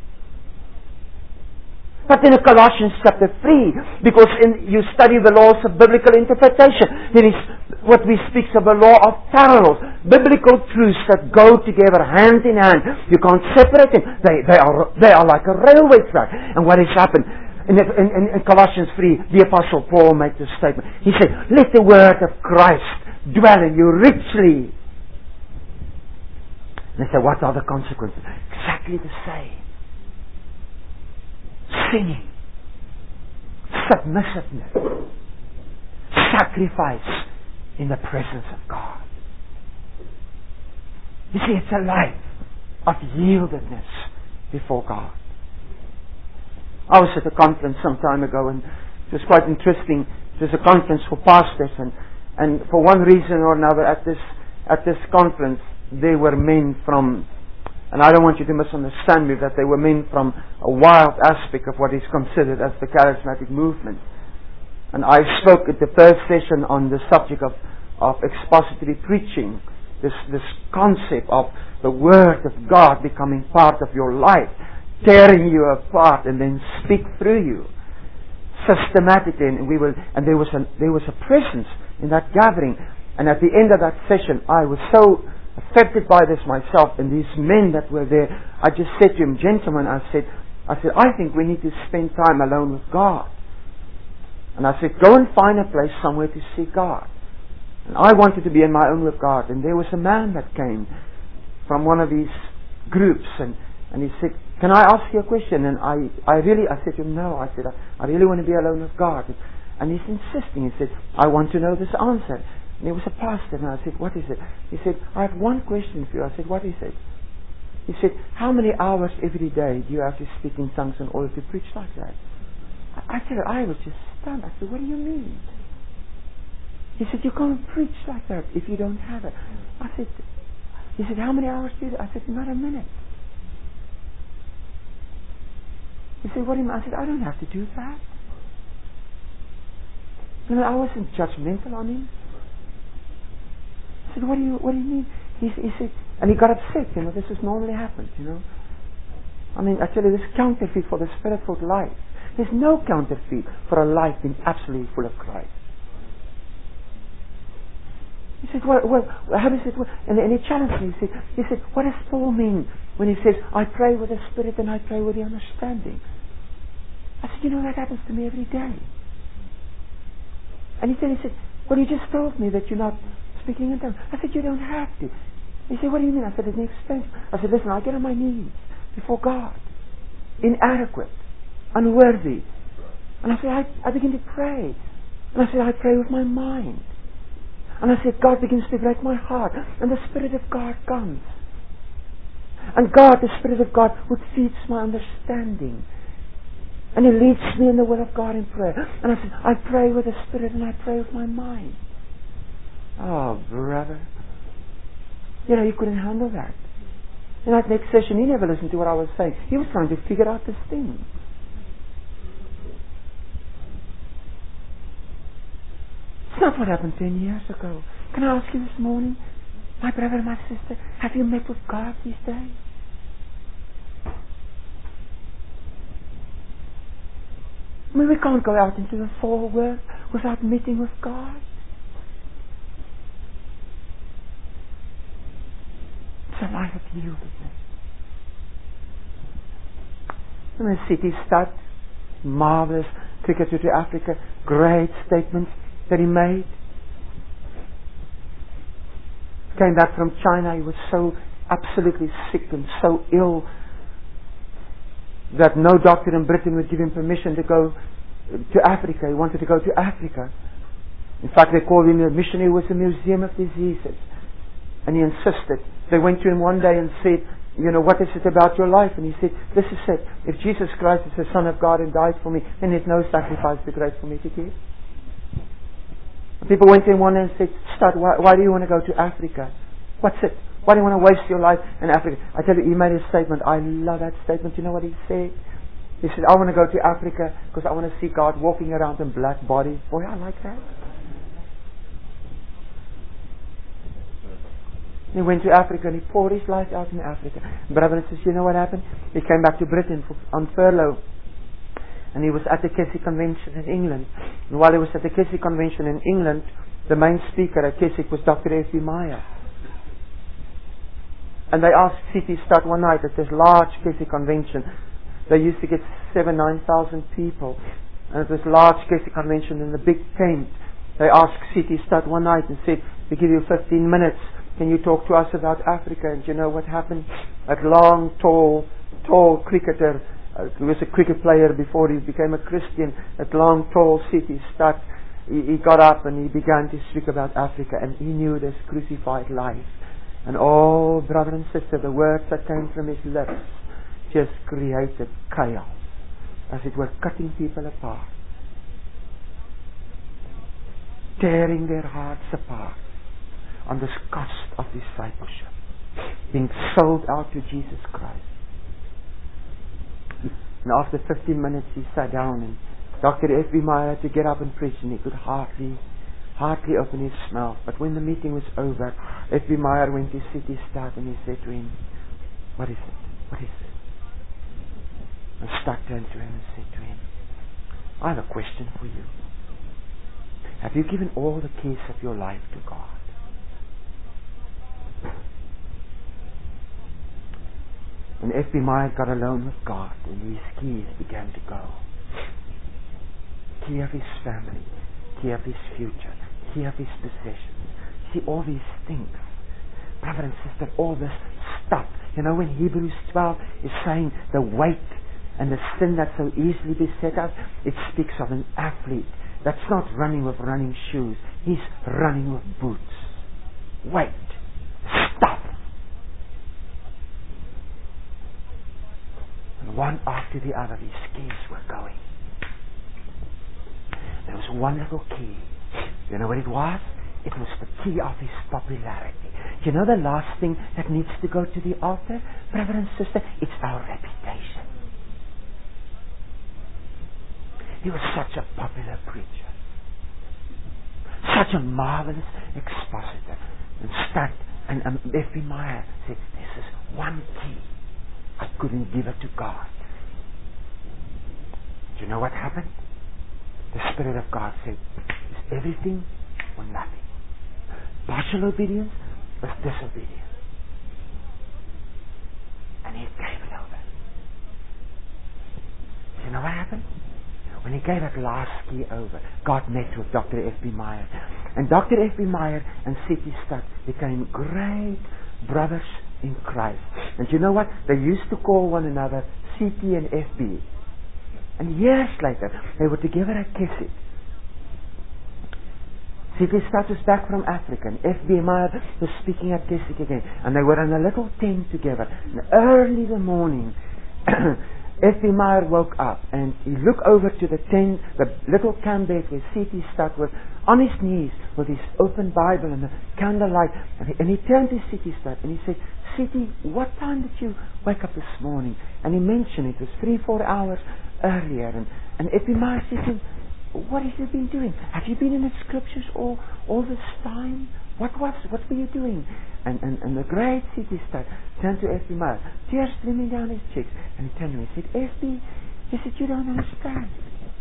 Speaker 1: But in Colossians chapter three, because in, you study the laws of biblical interpretation, there is what we speak of a law of parallels. Biblical truths that go together hand in hand. You can't separate them. They, they, are, they are like a railway track. And what has happened? In, in, in Colossians three, the Apostle Paul made this statement. He said, let the word of Christ dwell in you richly. And they said, what are the consequences? Exactly the same. Singing, submissiveness, sacrifice in the presence of God. You see, it's a life of yieldedness before God. I was at a conference some time ago, and it was quite interesting. It was a conference for pastors, and, and for one reason or another, at this at this conference, they were men from, and I don't want you to misunderstand me, that they were men from a wild aspect of what is considered as the charismatic movement. And I spoke at the first session on the subject of, of expository preaching, this this concept of the Word of God becoming part of your life, tearing you apart and then speak through you systematically. And we will, and there was a there was a presence in that gathering. And at the end of that session, I was so affected by this myself, and these men that were there, I just said to him, gentlemen, I said, I said, I think we need to spend time alone with God. And I said, go and find a place somewhere to see God. And I wanted to be in my own with God. And there was a man that came from one of these groups, and And he said, can I ask you a question? And I, I really, I said to him, no. I said, I, I really want to be alone with God. And he's insisting. He said, I want to know this answer. And he was a pastor. And I said, what is it? He said, I have one question for you. I said, what is it? He said, how many hours every day do you have to speak in tongues in order to preach like that? I, I said, I was just stunned. I said, what do you mean? He said, you can't preach like that if you don't have it. I said, he said, how many hours do you do? I said, not a minute. He said, what do you mean? I said, I don't have to do that. You know, I wasn't judgmental on him. I said, what do you, what do you mean? He, he said, and he got upset, you know, this is normally happens, you know. I mean, I tell you, this counterfeit for the spirit-filled life. There's no counterfeit for a life being absolutely full of Christ. He said, well, well how does it work? And, and he challenged me. He said, he said, what does Paul mean when he says, I pray with the Spirit and I pray with the understanding? I said, you know, that happens to me every day. And he said, he said, well, you just told me that you're not speaking in tongues. I said, you don't have to. He said, what do you mean? I said, it's an expense. I said, listen, I get on my knees before God, inadequate, unworthy. And I said, I, I begin to pray. And I said, I pray with my mind. And I said, God begins to break my heart. And the Spirit of God comes. And God, the Spirit of God, would feeds my understanding. And He leads me in the will of God in prayer. And I said, I pray with the Spirit and I pray with my mind. Oh, brother. You know, he couldn't handle that. In that next session, he never listened to what I was saying. He was trying to figure out this thing. It's not what happened ten years ago. Can I ask you this morning, my brother and my sister, have you met with God these days? I mean, we can't go out into the full world without meeting with God. It's a life of yieldedness. And the city stud, marvelous cricketer to Africa, great statements that he made. Came back from China, he was so absolutely sick and so ill that no doctor in Britain would give him permission to go to Africa. He wanted to go to Africa. In fact, they called him a missionary who was a museum of diseases. And he insisted. They went to him one day and said, you know, what is it about your life? And he said, this is it. If Jesus Christ is the Son of God and died for me, then there's no sacrifice too great for me to give. People went to him one day and said, Stud, why, why do you want to go to Africa? What's it? Why do you want to waste your life in Africa? I tell you, he made a statement. I love that statement. You know what he said? He said, I want to go to Africa because I want to see God walking around in black bodies. Boy, I like that. He went to Africa and he poured his life out in Africa. Brother says, you know what happened? He came back to Britain for, on furlough. And he was at the Keswick Convention in England. And while he was at the Keswick Convention in England, the main speaker at Keswick was Doctor F B Meyer. And they asked C T Studd one night at this large Keswick Convention. They used to get seven, nine thousand people. And at this large Keswick Convention in the big tent, they asked C T Studd one night and said, we give you fifteen minutes. Can you talk to us about Africa? And you know what happened? That long, tall, tall cricketer, uh, he was a cricket player before he became a Christian, that long, tall C T Studd, he, he got up and he began to speak about Africa, and he knew this crucified life. And oh, brother and sister, the words that came from his lips just created chaos, as it were, cutting people apart, tearing their hearts apart on this cost of discipleship, being sold out to Jesus Christ. And after fifteen minutes he sat down, and Doctor F B Meyer had to get up and preach, and he could hardly hardly open his mouth. But when the meeting was over, F B Meyer went to C T Studd and he said to him, what is it? What is it? And Studd turned to him and said to him, I have a question for you. Have you given all the keys of your life to God? And F B Meyer got alone with God, and his keys began to go. Key of his family, key of his future, key of his possessions. See, all these things, brother and sister, all this stuff. You know, when Hebrews twelve is saying the weight and the sin that so easily beset us, it speaks of an athlete that's not running with running shoes. He's running with boots. Weight. Stuff. And one after the other, these keys were going. There was one little key
Speaker 2: You know what it was? It was the key of his popularity. You know the last thing that needs to go to the altar, brother and sister? It's our reputation. He was such a popular preacher, such a marvelous expositor. And Stott and um, F B Meyer said, this is one key. I couldn't give it to God. Do you know what happened? The Spirit of God said, it's everything or nothing. Partial obedience was disobedience. And he gave it over. Do you know what happened? When he gave that last key over, God met with Doctor F B Meyer. And Doctor F B Meyer and C T Studd became great brothers in Christ. And you know what? They used to call one another C T and F B. And years later, they were together at Keswick. C T Studd was back from Africa, and F B Meyer was speaking at Keswick again. And they were in a little tent together. And early in the morning, F B Meyer woke up, and he looked over to the tent, the little camp bed where C T Studd was, on his knees with his open Bible and the candlelight. And he, and he turned to C T Studd, and he said, C T, what time did you wake up this morning? And he mentioned it was three, four hours earlier. And, and F B Meyer said to him, what have you been doing? Have you been in the scriptures all, all this time? What was, what were you doing? And, and, and the great C T Studd turned to F B Meyer, tears streaming down his cheeks, and he turned to me and said, F B, he said, you don't understand.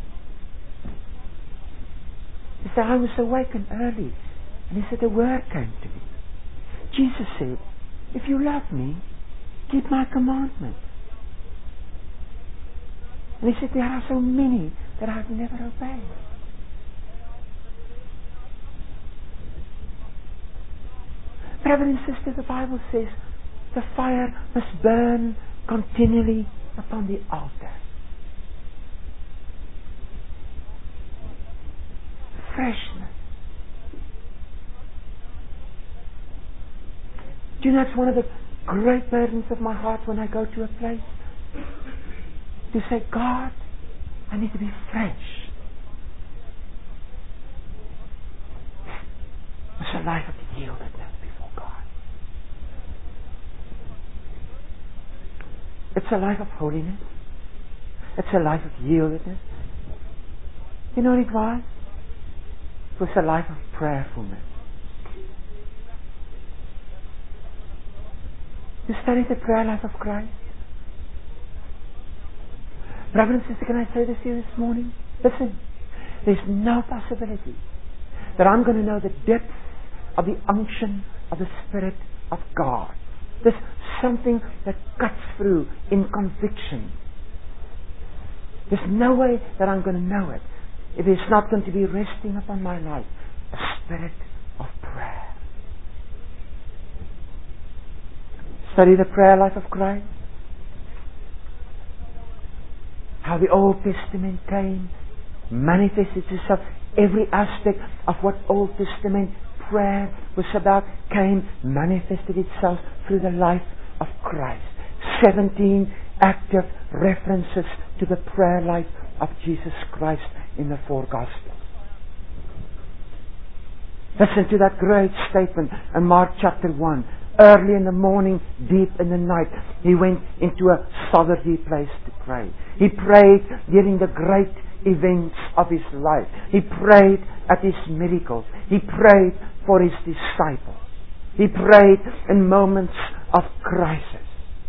Speaker 2: He said, I was awakened early. And he said, a word came to me. Jesus said, if you love me, keep my commandments. And he said, there are so many that I've never obeyed. Brother and sister, the Bible says the fire must burn continually upon the altar. Freshness. Do you know, it's one of the great burdens of my heart when I go to a place to say, God, I need to be fresh. It's a life of yieldedness before God. It's a life of holiness. It's a life of yieldedness. You know what it was? It was a life of prayerfulness. You study the prayer life of Christ. Brother and sister, can I say this to you this morning? Listen, there's no possibility that I'm going to know the depth of the unction of the Spirit of God. There's something that cuts through in conviction. There's no way that I'm going to know it if it's not going to be resting upon my life a spirit of prayer. Study the prayer life of Christ. How the Old Testament came, manifested itself. Every aspect of what Old Testament prayer was about came, manifested itself through the life of Christ. Seventeen active references to the prayer life of Jesus Christ in the four Gospels. Listen to that great statement in Mark chapter one. Early in the morning, deep in the night, he went into a solitary place to pray. He prayed during the great events of his life. He prayed at his miracles. He prayed for his disciples. He prayed in moments of crisis.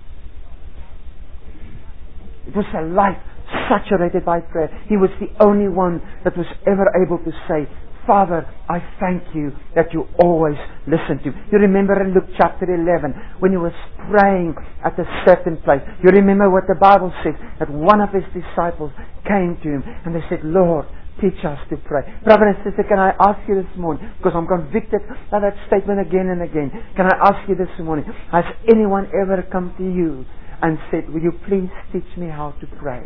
Speaker 2: It was a life saturated by prayer. He was the only one that was ever able to say, Father, I thank you that you always listen to me. You remember in Luke chapter eleven, when he was praying at a certain place. You remember what the Bible says, that one of his disciples came to him and they said, Lord, teach us to pray. Brother and sister, can I ask you this morning, because I'm convicted by that statement again and again, can I ask you this morning, has anyone ever come to you and said, will you please teach me how to pray?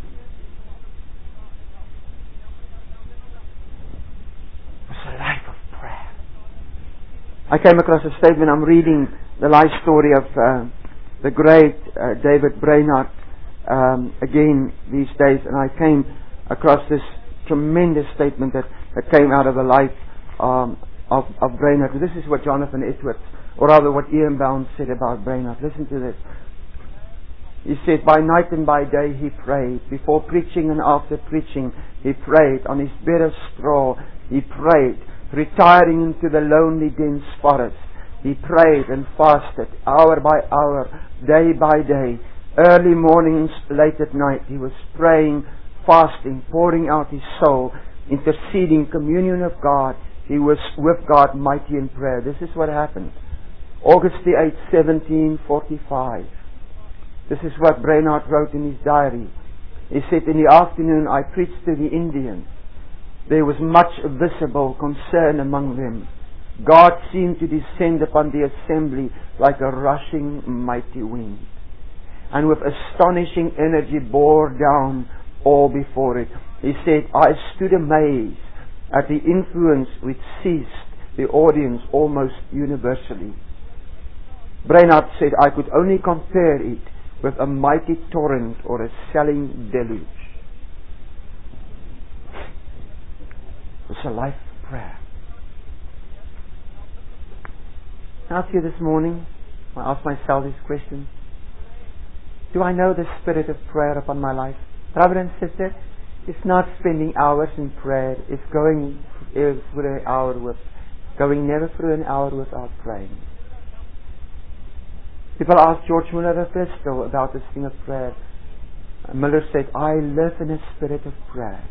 Speaker 2: It's a life of prayer. I came across a statement. I'm reading the life story of uh, the great uh, David Brainerd um, again these days, and I came across this tremendous statement that that came out of the life um, of, of Brainerd. This is what Jonathan Edwards, or rather what Ian Bounds said about Brainerd. Listen to this. He said, by night and by day he prayed. Before preaching and after preaching he prayed. On his bed of straw he prayed. Retiring into the lonely dense forest he prayed and fasted hour by hour, day by day. Early mornings, late at night he was praying, fasting, pouring out his soul, interceding, communion of God. He was with God mighty in prayer. This is what happened. August the eighth, seventeen forty-five. This is what Brainerd wrote in his diary. He said, in the afternoon I preached to the Indians. There was much visible concern among them. God seemed to descend upon the assembly like a rushing mighty wind, and with astonishing energy bore down all before it. He said, I stood amazed at the influence which seized the audience almost universally. Brainerd said, I could only compare it with a mighty torrent or a swelling deluge. It's a life of prayer. I ask you this morning, I ask myself this question. Do I know the spirit of prayer upon my life? Brother and sister, it's not spending hours in prayer. It's going through an hour with, going never through an hour without praying. People asked George Muller of Bristol about this thing of prayer. And Muller said, I live in a spirit of prayer.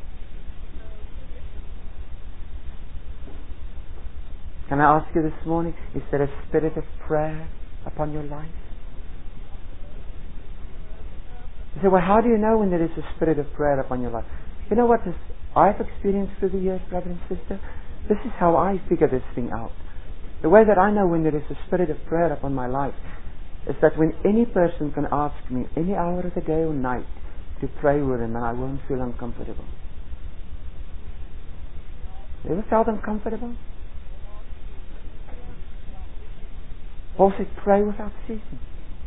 Speaker 2: Can I ask you this morning, is there a spirit of prayer upon your life? You say, well, how do you know when there is a spirit of prayer upon your life? You know what this, I've experienced through the years, brother and sister? This is how I figure this thing out. The way that I know when there is a spirit of prayer upon my life is that when any person can ask me any hour of the day or night to pray with him, and I won't feel uncomfortable. You ever felt uncomfortable? Paul said, pray without ceasing.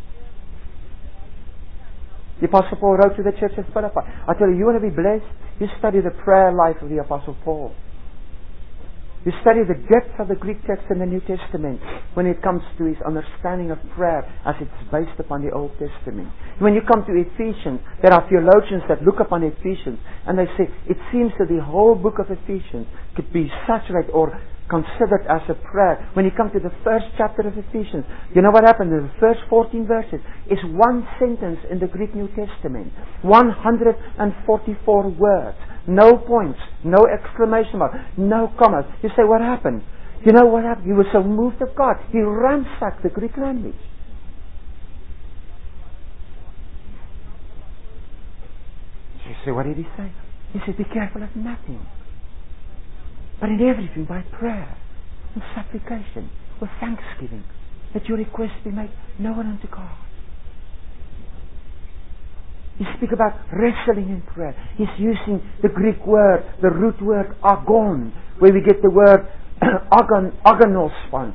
Speaker 2: The Apostle Paul wrote to the church of Philippi. I tell you, you want to be blessed? You study the prayer life of the Apostle Paul. You study the depth of the Greek text in the New Testament when it comes to his understanding of prayer as it's based upon the Old Testament. When you come to Ephesians, there are theologians that look upon Ephesians and they say, it seems that the whole book of Ephesians could be saturated or considered as a prayer. When you come to the first chapter of Ephesians, you know what happened? The first fourteen verses is one sentence in the Greek New Testament. one hundred forty-four words. No points, no exclamation mark, no commas. You say, what happened? You know what happened? He was so moved of God. He ransacked the Greek language. So you say, what did he say? He said, be careful of nothing, but in everything by prayer and supplication with thanksgiving, that your requests be made known unto God. He speaks about wrestling in prayer. He's using the Greek word, the root word agon, where we get the word agon, agonos from.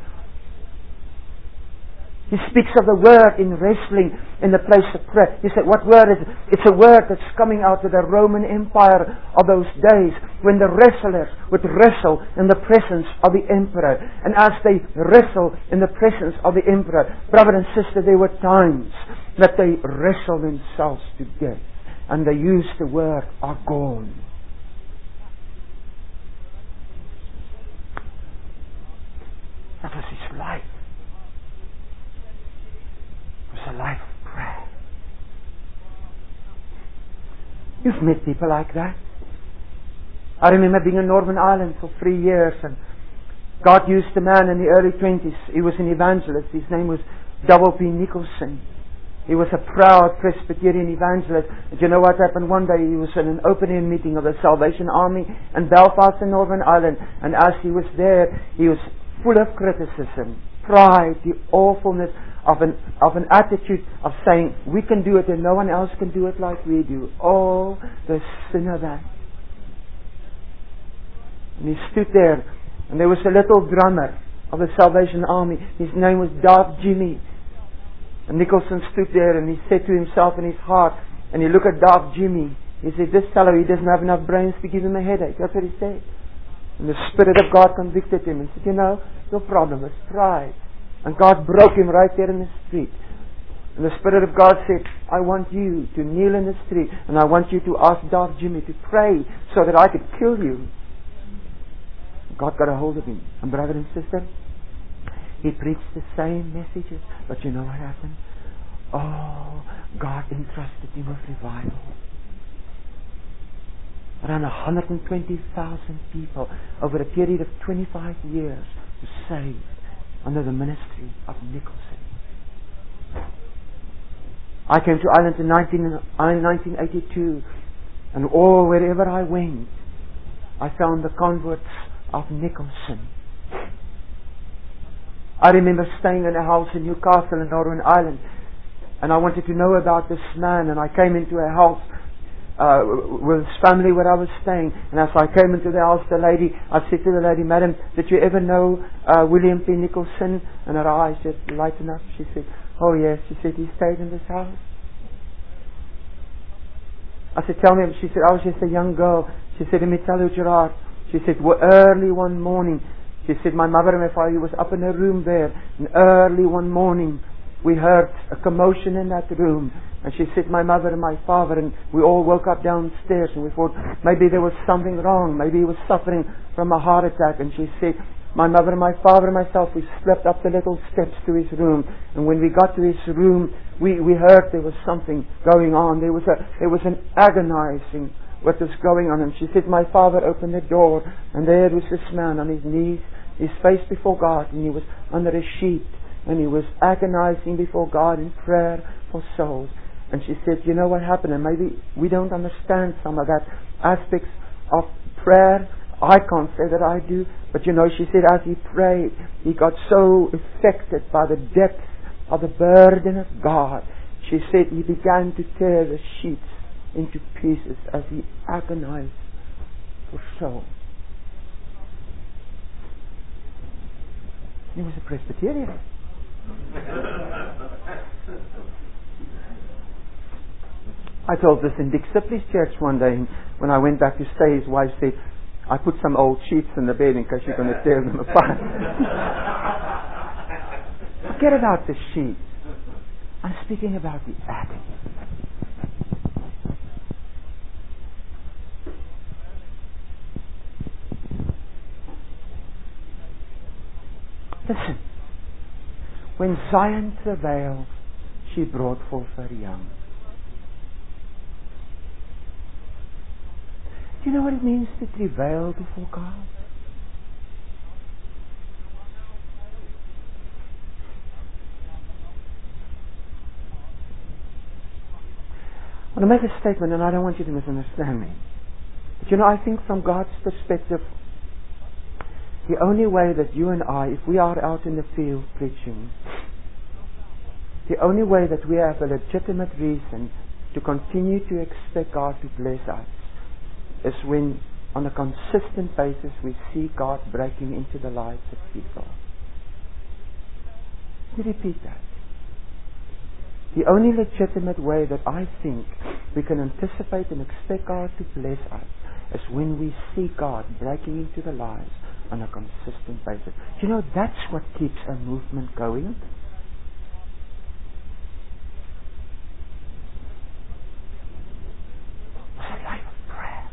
Speaker 2: He speaks of the word in wrestling in the place of prayer. He said, what word is it? It's a word that's coming out of the Roman Empire of those days when the wrestlers would wrestle in the presence of the emperor. And as they wrestle in the presence of the emperor, brother and sister, there were times that they wrestled themselves to death. And they used the word agon. That was his life. A life of prayer. You've met people like that. I remember being in Northern Ireland for three years, and God used a man in the early twenties. He was an evangelist. His name was W P Nicholson. He was a proud Presbyterian evangelist. And you know what happened? One day he was in an open-air meeting of the Salvation Army in Belfast in Northern Ireland, and as he was there, he was full of criticism, pride, the awfulness of an of an attitude of saying, we can do it and no one else can do it like we do. Oh, the sin of that. And he stood there, and there was a little drummer of the Salvation Army. His name was Daft Jimmy. And Nicholson stood there and he said to himself in his heart, and he looked at Daft Jimmy, he said, this fellow, he doesn't have enough brains to give him a headache. That's what he said. And the Spirit of God convicted him and said, you know, your problem is pride. And God broke him right there in the street. And the Spirit of God said, I want you to kneel in the street and I want you to ask Darth Jimmy to pray so that I could kill you. God got a hold of him. And brother and sister, he preached the same messages. But you know what happened? Oh, God entrusted him with revival. Around one hundred twenty thousand people over a period of twenty-five years were saved under the ministry of Nicholson. I came to Ireland in nineteen eighty-two, and all wherever I went, I found the converts of Nicholson. I remember staying in a house in Newcastle in Northern Ireland, and I wanted to know about this man, and I came into a house uh, with his family where I was staying, and as I came into the house, the lady, I said to the lady, Madam, did you ever know uh, William P. Nicholson? And her eyes just lightened up. She said, oh yes. She said, he stayed in this house. I said, tell me. She said, I was just a young girl. She said, let me tell you, Gerard. She said, well, early one morning, she said, my mother and my father was up in a room there, and early one morning, we heard a commotion in that room. And she said, my mother and my father, and we all woke up downstairs, and we thought maybe there was something wrong. Maybe he was suffering from a heart attack. And she said, my mother and my father and myself, we slept up the little steps to his room. And when we got to his room, we, we heard there was something going on. There was a there was an agonizing what was going on. And she said, my father opened the door, and there was this man on his knees, his face before God, and he was under a sheet, and he was agonizing before God in prayer for souls. And she said, you know what happened? And maybe we don't understand some of that aspects of prayer. I can't say that I do. But you know, she said as he prayed, he got so affected by the depth of the burden of God. She said he began to tear the sheets into pieces as he agonized for souls. He was a Presbyterian. I told this in Dick Sipley's church one day when I went back to stay. His wife said, I put some old sheets in the bed in case you're going to tear them apart. Forget about the sheets. I'm speaking about the agony. Listen. When Zion travailed, she brought forth her young. Do you know what it means to travail before God? I want to make a statement, and I don't want you to misunderstand me. But you know, I think from God's perspective, the only way that you and I, if we are out in the field preaching, the only way that we have a legitimate reason to continue to expect God to bless us is when, on a consistent basis, we see God breaking into the lives of people. Let me repeat that. The only legitimate way that I think we can anticipate and expect God to bless us is when we see God breaking into the lives on a consistent basis. You know, that's what keeps a movement going. It's a life of prayer.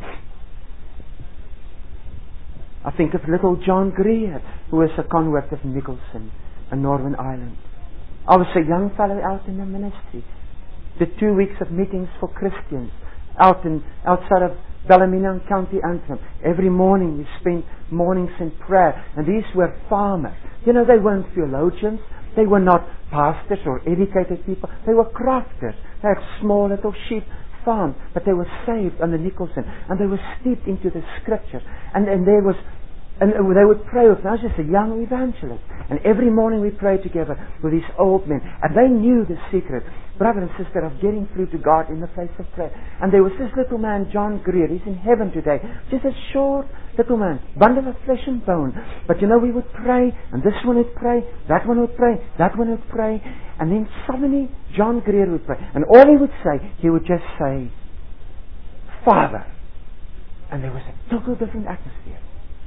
Speaker 2: I think of little John Greer, who was a convert of Nicholson in Northern Ireland. I was a young fellow out in the ministry. Did two weeks of meetings for Christians out in outside of Ballymena County, Antrim. Every morning we spent mornings in prayer. And these were farmers. You know, they weren't theologians. They were not pastors or educated people. They were crafters. They had small little sheep farms. But they were saved under Nicholson. And they were steeped into the scriptures. And, and there was... And they would pray with me. I was just a young evangelist. And every morning we prayed together with these old men. And they knew the secret, brother and sister, of getting through to God in the place of prayer. And there was this little man, John Greer. He's in heaven today. Just a short little man, bundle of flesh and bone. But you know, we would pray, and this one would pray, that one would pray, that one would pray. And then suddenly John Greer would pray. And all he would say, he would just say, Father. And there was a total different atmosphere.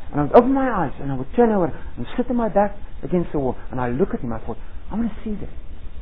Speaker 2: And I would open my eyes and I would turn over and sit on my back against the wall. And I look at him. I thought, I want to see that.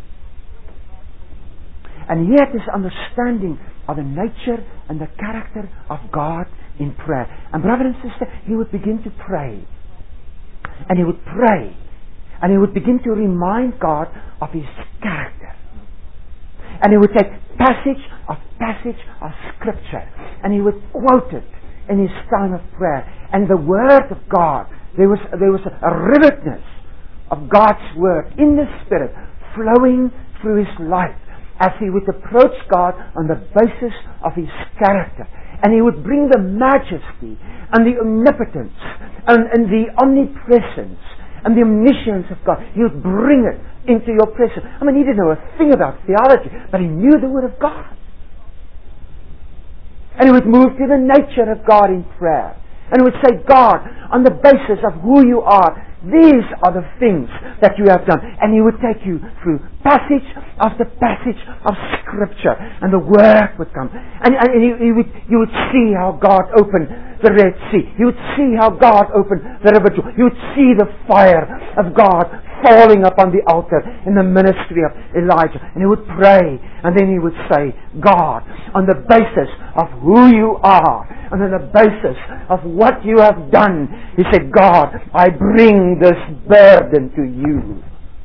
Speaker 2: And he had this understanding of the nature and the character of God in prayer. And brother and sister, he would begin to pray. And he would pray. And he would begin to remind God of his character. And he would take passage of passage of scripture. And he would quote it in his time of prayer. And the word of God, there was, there was a rivetness of God's word in the Spirit flowing through his life as he would approach God on the basis of his character. And he would bring the majesty and the omnipotence and, and the omnipresence and the omniscience of God. He would bring it into your presence. I mean, he didn't know a thing about theology, but he knew the Word of God. And he would move to the nature of God in prayer. And he would say, God, on the basis of who you are, these are the things that you have done. And he would take you through passage after passage of Scripture. And the Word would come. And, and he, he would, you would see how God opened the Red Sea. You would see how God opened the River Jordan. You would see the fire of God falling upon the altar in the ministry of Elijah. And he would pray. And then he would say, God, on the basis of who you are, and on the basis of what you have done, he said, God, I bring this burden to you.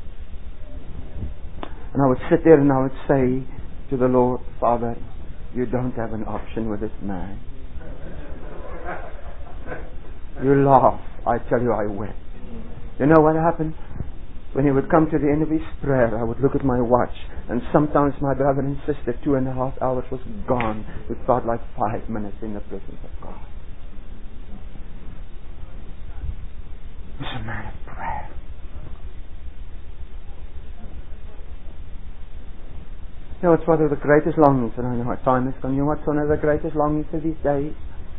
Speaker 2: And I would sit there and I would say to the Lord, Father, you don't have an option with this man. You laugh. I tell you, I wept. You know what happened? When he would come to the end of his prayer, I would look at my watch, and sometimes my brother and sister, two and a half hours was gone. It felt like five minutes in the presence of God. He was a man of prayer. You know, it's one of the greatest longings, and I know our time is gone. You know what's one of the greatest longings of these days?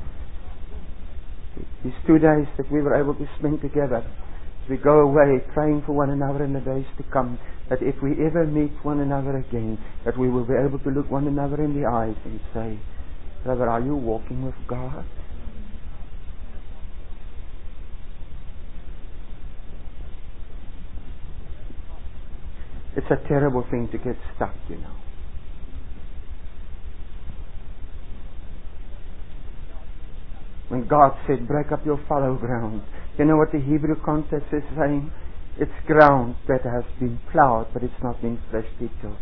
Speaker 2: These two days that we were able to spend together. We go away praying for one another in the days to come, that if we ever meet one another again, that we will be able to look one another in the eyes and say, brother, are you walking with God? It's a terrible thing to get stuck, you know. When God said, break up your fallow ground, you know what the Hebrew context is saying? It's ground that has been plowed, but it's not been freshly tilted.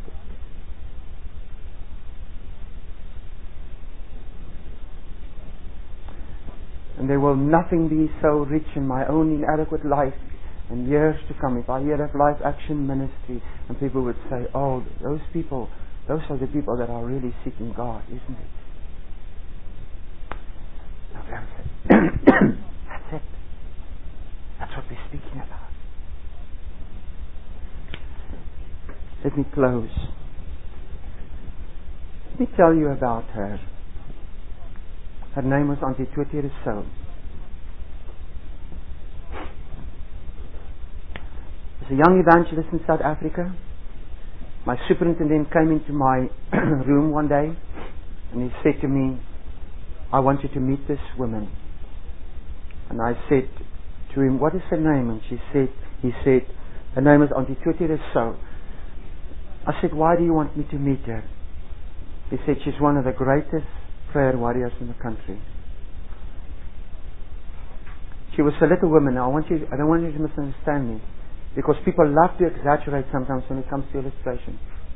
Speaker 2: And there will nothing be so rich in my own inadequate life in years to come. If I hear of Life Action Ministry, and people would say, oh, those people, those are the people that are really seeking God, isn't it? Now, that's it. That's what we're speaking about. Let me close. Let me tell you about her. Her name was Auntie Twitty Rousseau. As a young evangelist in South Africa, my superintendent came into my room one day and he said to me, I want you to meet this woman. And I said to him, what is her name? And she said, he said, her name is Auntie Twitty Rousseau. I said, why do you want me to meet her? He said, she's one of the greatest prayer warriors in the country. She was a little woman. Now, I want you, I don't want you to misunderstand me, because people love to exaggerate sometimes when it comes to illustration.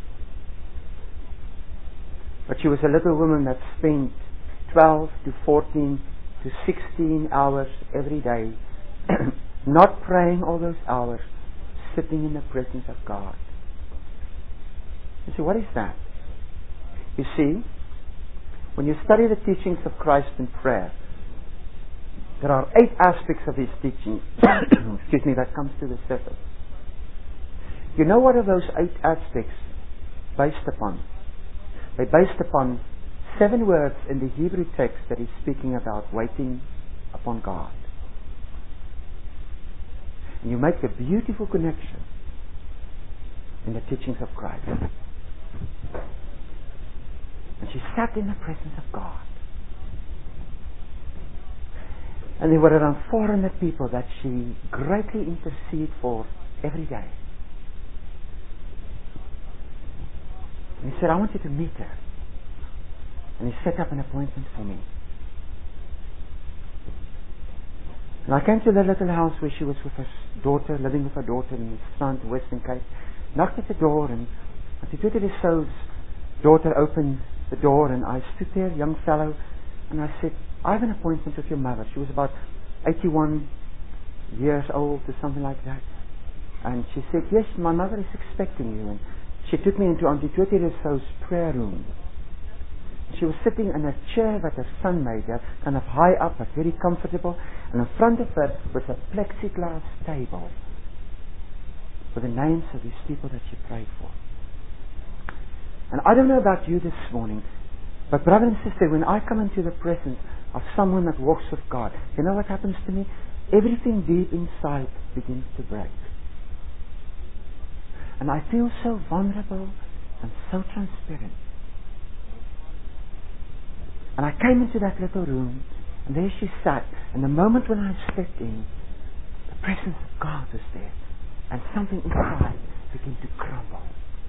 Speaker 2: But she was a little woman that spent twelve to fourteen to sixteen hours every day, not praying all those hours, sitting in the presence of God. You see, what is that? You see, when you study the teachings of Christ in prayer, there are eight aspects of His teaching, excuse me, that comes to the surface. You know what are those eight aspects based upon? They're based upon seven words in the Hebrew text that is speaking about waiting upon God. And you make a beautiful connection in the teachings of Christ. And she sat in the presence of God. And there were around four hundred people that she greatly interceded for every day. And he said, I want you to meet her. And he set up an appointment for me. And I came to the little house where she was with her daughter, living with her daughter in the Strand, Western Cape. Knocked at the door, and Auntie Tutu So's daughter opened the door, and I stood there, young fellow, and I said, I have an appointment with your mother. She was about eighty-one years old or something like that. And she said, yes, my mother is expecting you. And she took me into Auntie Tutu So's prayer room. She was sitting in a chair that her son made her, kind of high up but very comfortable, and in front of her was a plexiglass table with the names of these people that she prayed for. And I don't know about you this morning, but brother and sister, when I come into the presence of someone that walks with God, you know what happens to me? Everything deep inside begins to break. And I feel so vulnerable and so transparent. And I came into that little room, and there she sat. And the moment when I stepped in, the presence of God was there. And something inside began to crumble.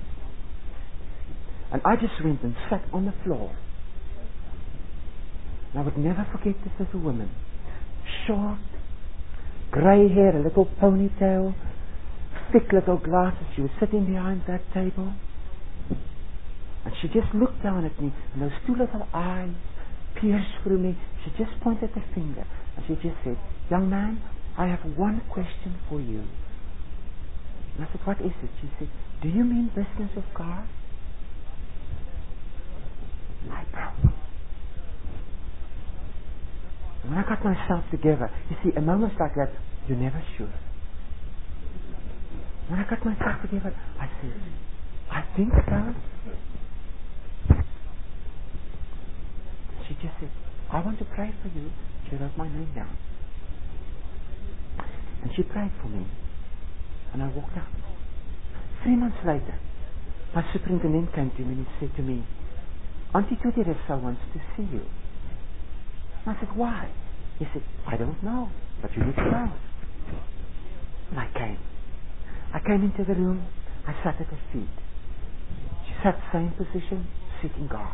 Speaker 2: And I just went and sat on the floor. And I would never forget this little woman. Short, grey hair, a little ponytail, thick little glasses. She was sitting behind that table. And she just looked down at me, and those two little eyes pierced through me. She just pointed the finger, and she just said, young man, I have one question for you. And I said, what is it? She said, do you mean business with God? I broke. And when I got myself together, you see, in moments like that, you're never sure. When I got myself together, I said, I think so. She just said, I want to pray for you. She wrote my name down. And she prayed for me. And I walked out. Three months later, my superintendent came to me and he said to me, Auntie Tutu wants to see you. And I said, why? He said, I don't know, but you need to know. And I came. I came into the room. I sat at her feet. She sat same position, seeking God.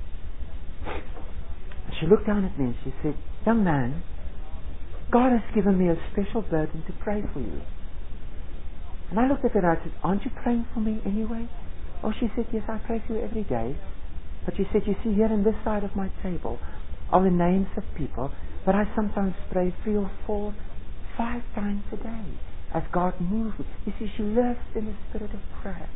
Speaker 2: She looked down at me and she said, young man, God has given me a special burden to pray for you. And I looked at her and I said, aren't you praying for me anyway? Oh, she said, yes, I pray for you every day. But she said, you see here on this side of my table are the names of people, but I sometimes pray three or four, five times a day as God moves me. You see, she lives in the spirit of prayer.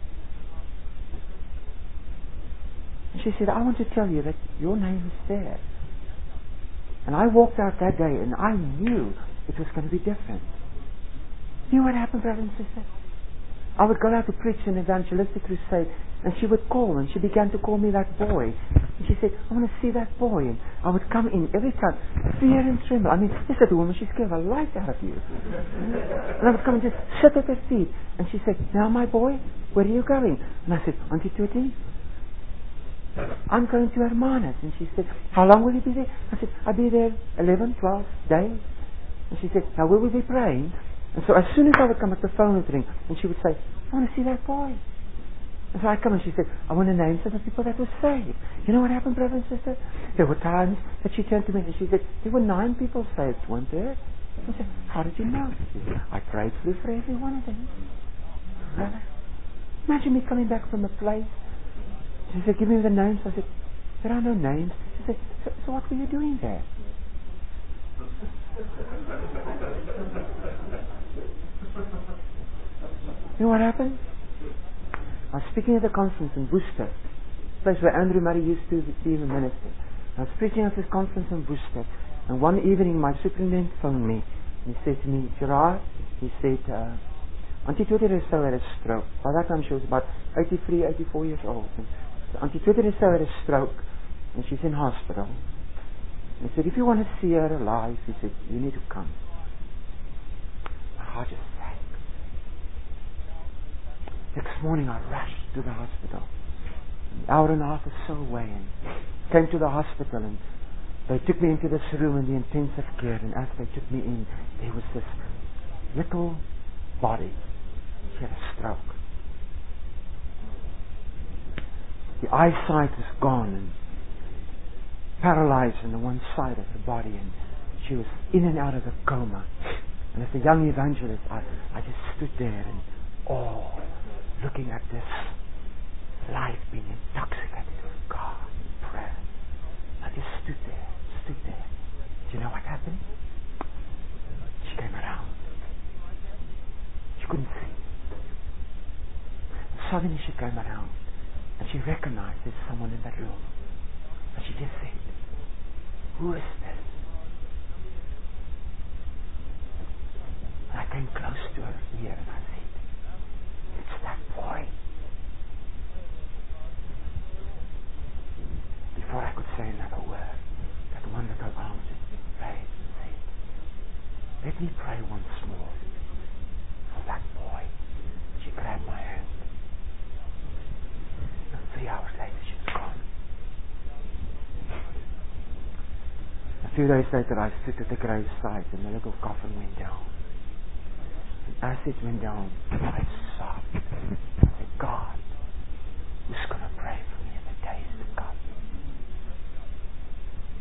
Speaker 2: And she said, I want to tell you that your name is there. And I walked out that day and I knew it was going to be different. You know what happened, brother and sister? I would go out to preach an evangelistic crusade, and she would call, and she began to call me that boy. And she said, I want to see that boy. And I would come in every time, fear and tremble. I mean, this little woman, she scared the life out of you. And I would come and just sit at her feet. And she said, now my boy, where are you going? And I said, Auntie Tutu, I'm going to Hermanus. And she said, how long will you be there? I said, I'll be there eleven, twelve days. And she said, now will we be praying? And so as soon as I would come up, the phone would ring, and she would say, I want to see that boy. And so I'd come and she said, I want the names of the people that were saved. You know what happened, brother and sister? There were times that she turned to me and she said, there were nine people saved, weren't there? I said, how did you know? She said, I prayed through for every one of them. Brother, imagine me coming back from a place. She said, give me the names. I said, there are no names. She said, so, so what were you doing there? You know what happened? I was speaking at a conference in Worcester, a place where Andrew Murray used to be the minister. I was preaching at this conference in Worcester, and one evening my superintendent phoned me, and he said to me, Gerard, he said, uh, Auntie Tutu Rousseau had a stroke. By that time she was about eighty-three, eighty-four years old. And Auntie Tutu Rousseau had a stroke, and she's in hospital. And he said, if you want to see her alive, he said, you need to come. My heart just sank. Next morning I rushed to the hospital. An hour and a half or so away, and came to the hospital, and They took me into this room in the intensive care, and as they took me in, there was this little body. She had a stroke. The eyesight was gone and paralyzed on the one side of the body, and she was in and out of a coma. And as a young evangelist, I, I just stood there in awe, looking at this life being intoxicated with God in prayer. I just stood there, stood there. Do you know what happened? She came around. She couldn't see. Suddenly she came around, and she recognized there's someone in that room. And she just said, "Who is this?" And I came close to her ear and I said, "It's that boy." Before I could say another word, that one little arm just raised and said, "Let me pray once more for that boy." She grabbed my hand. And three hours later she was gone. A few days later I stood at the graveside and the little coffin went down. And as it went down, I sobbed. I said, "God, who's going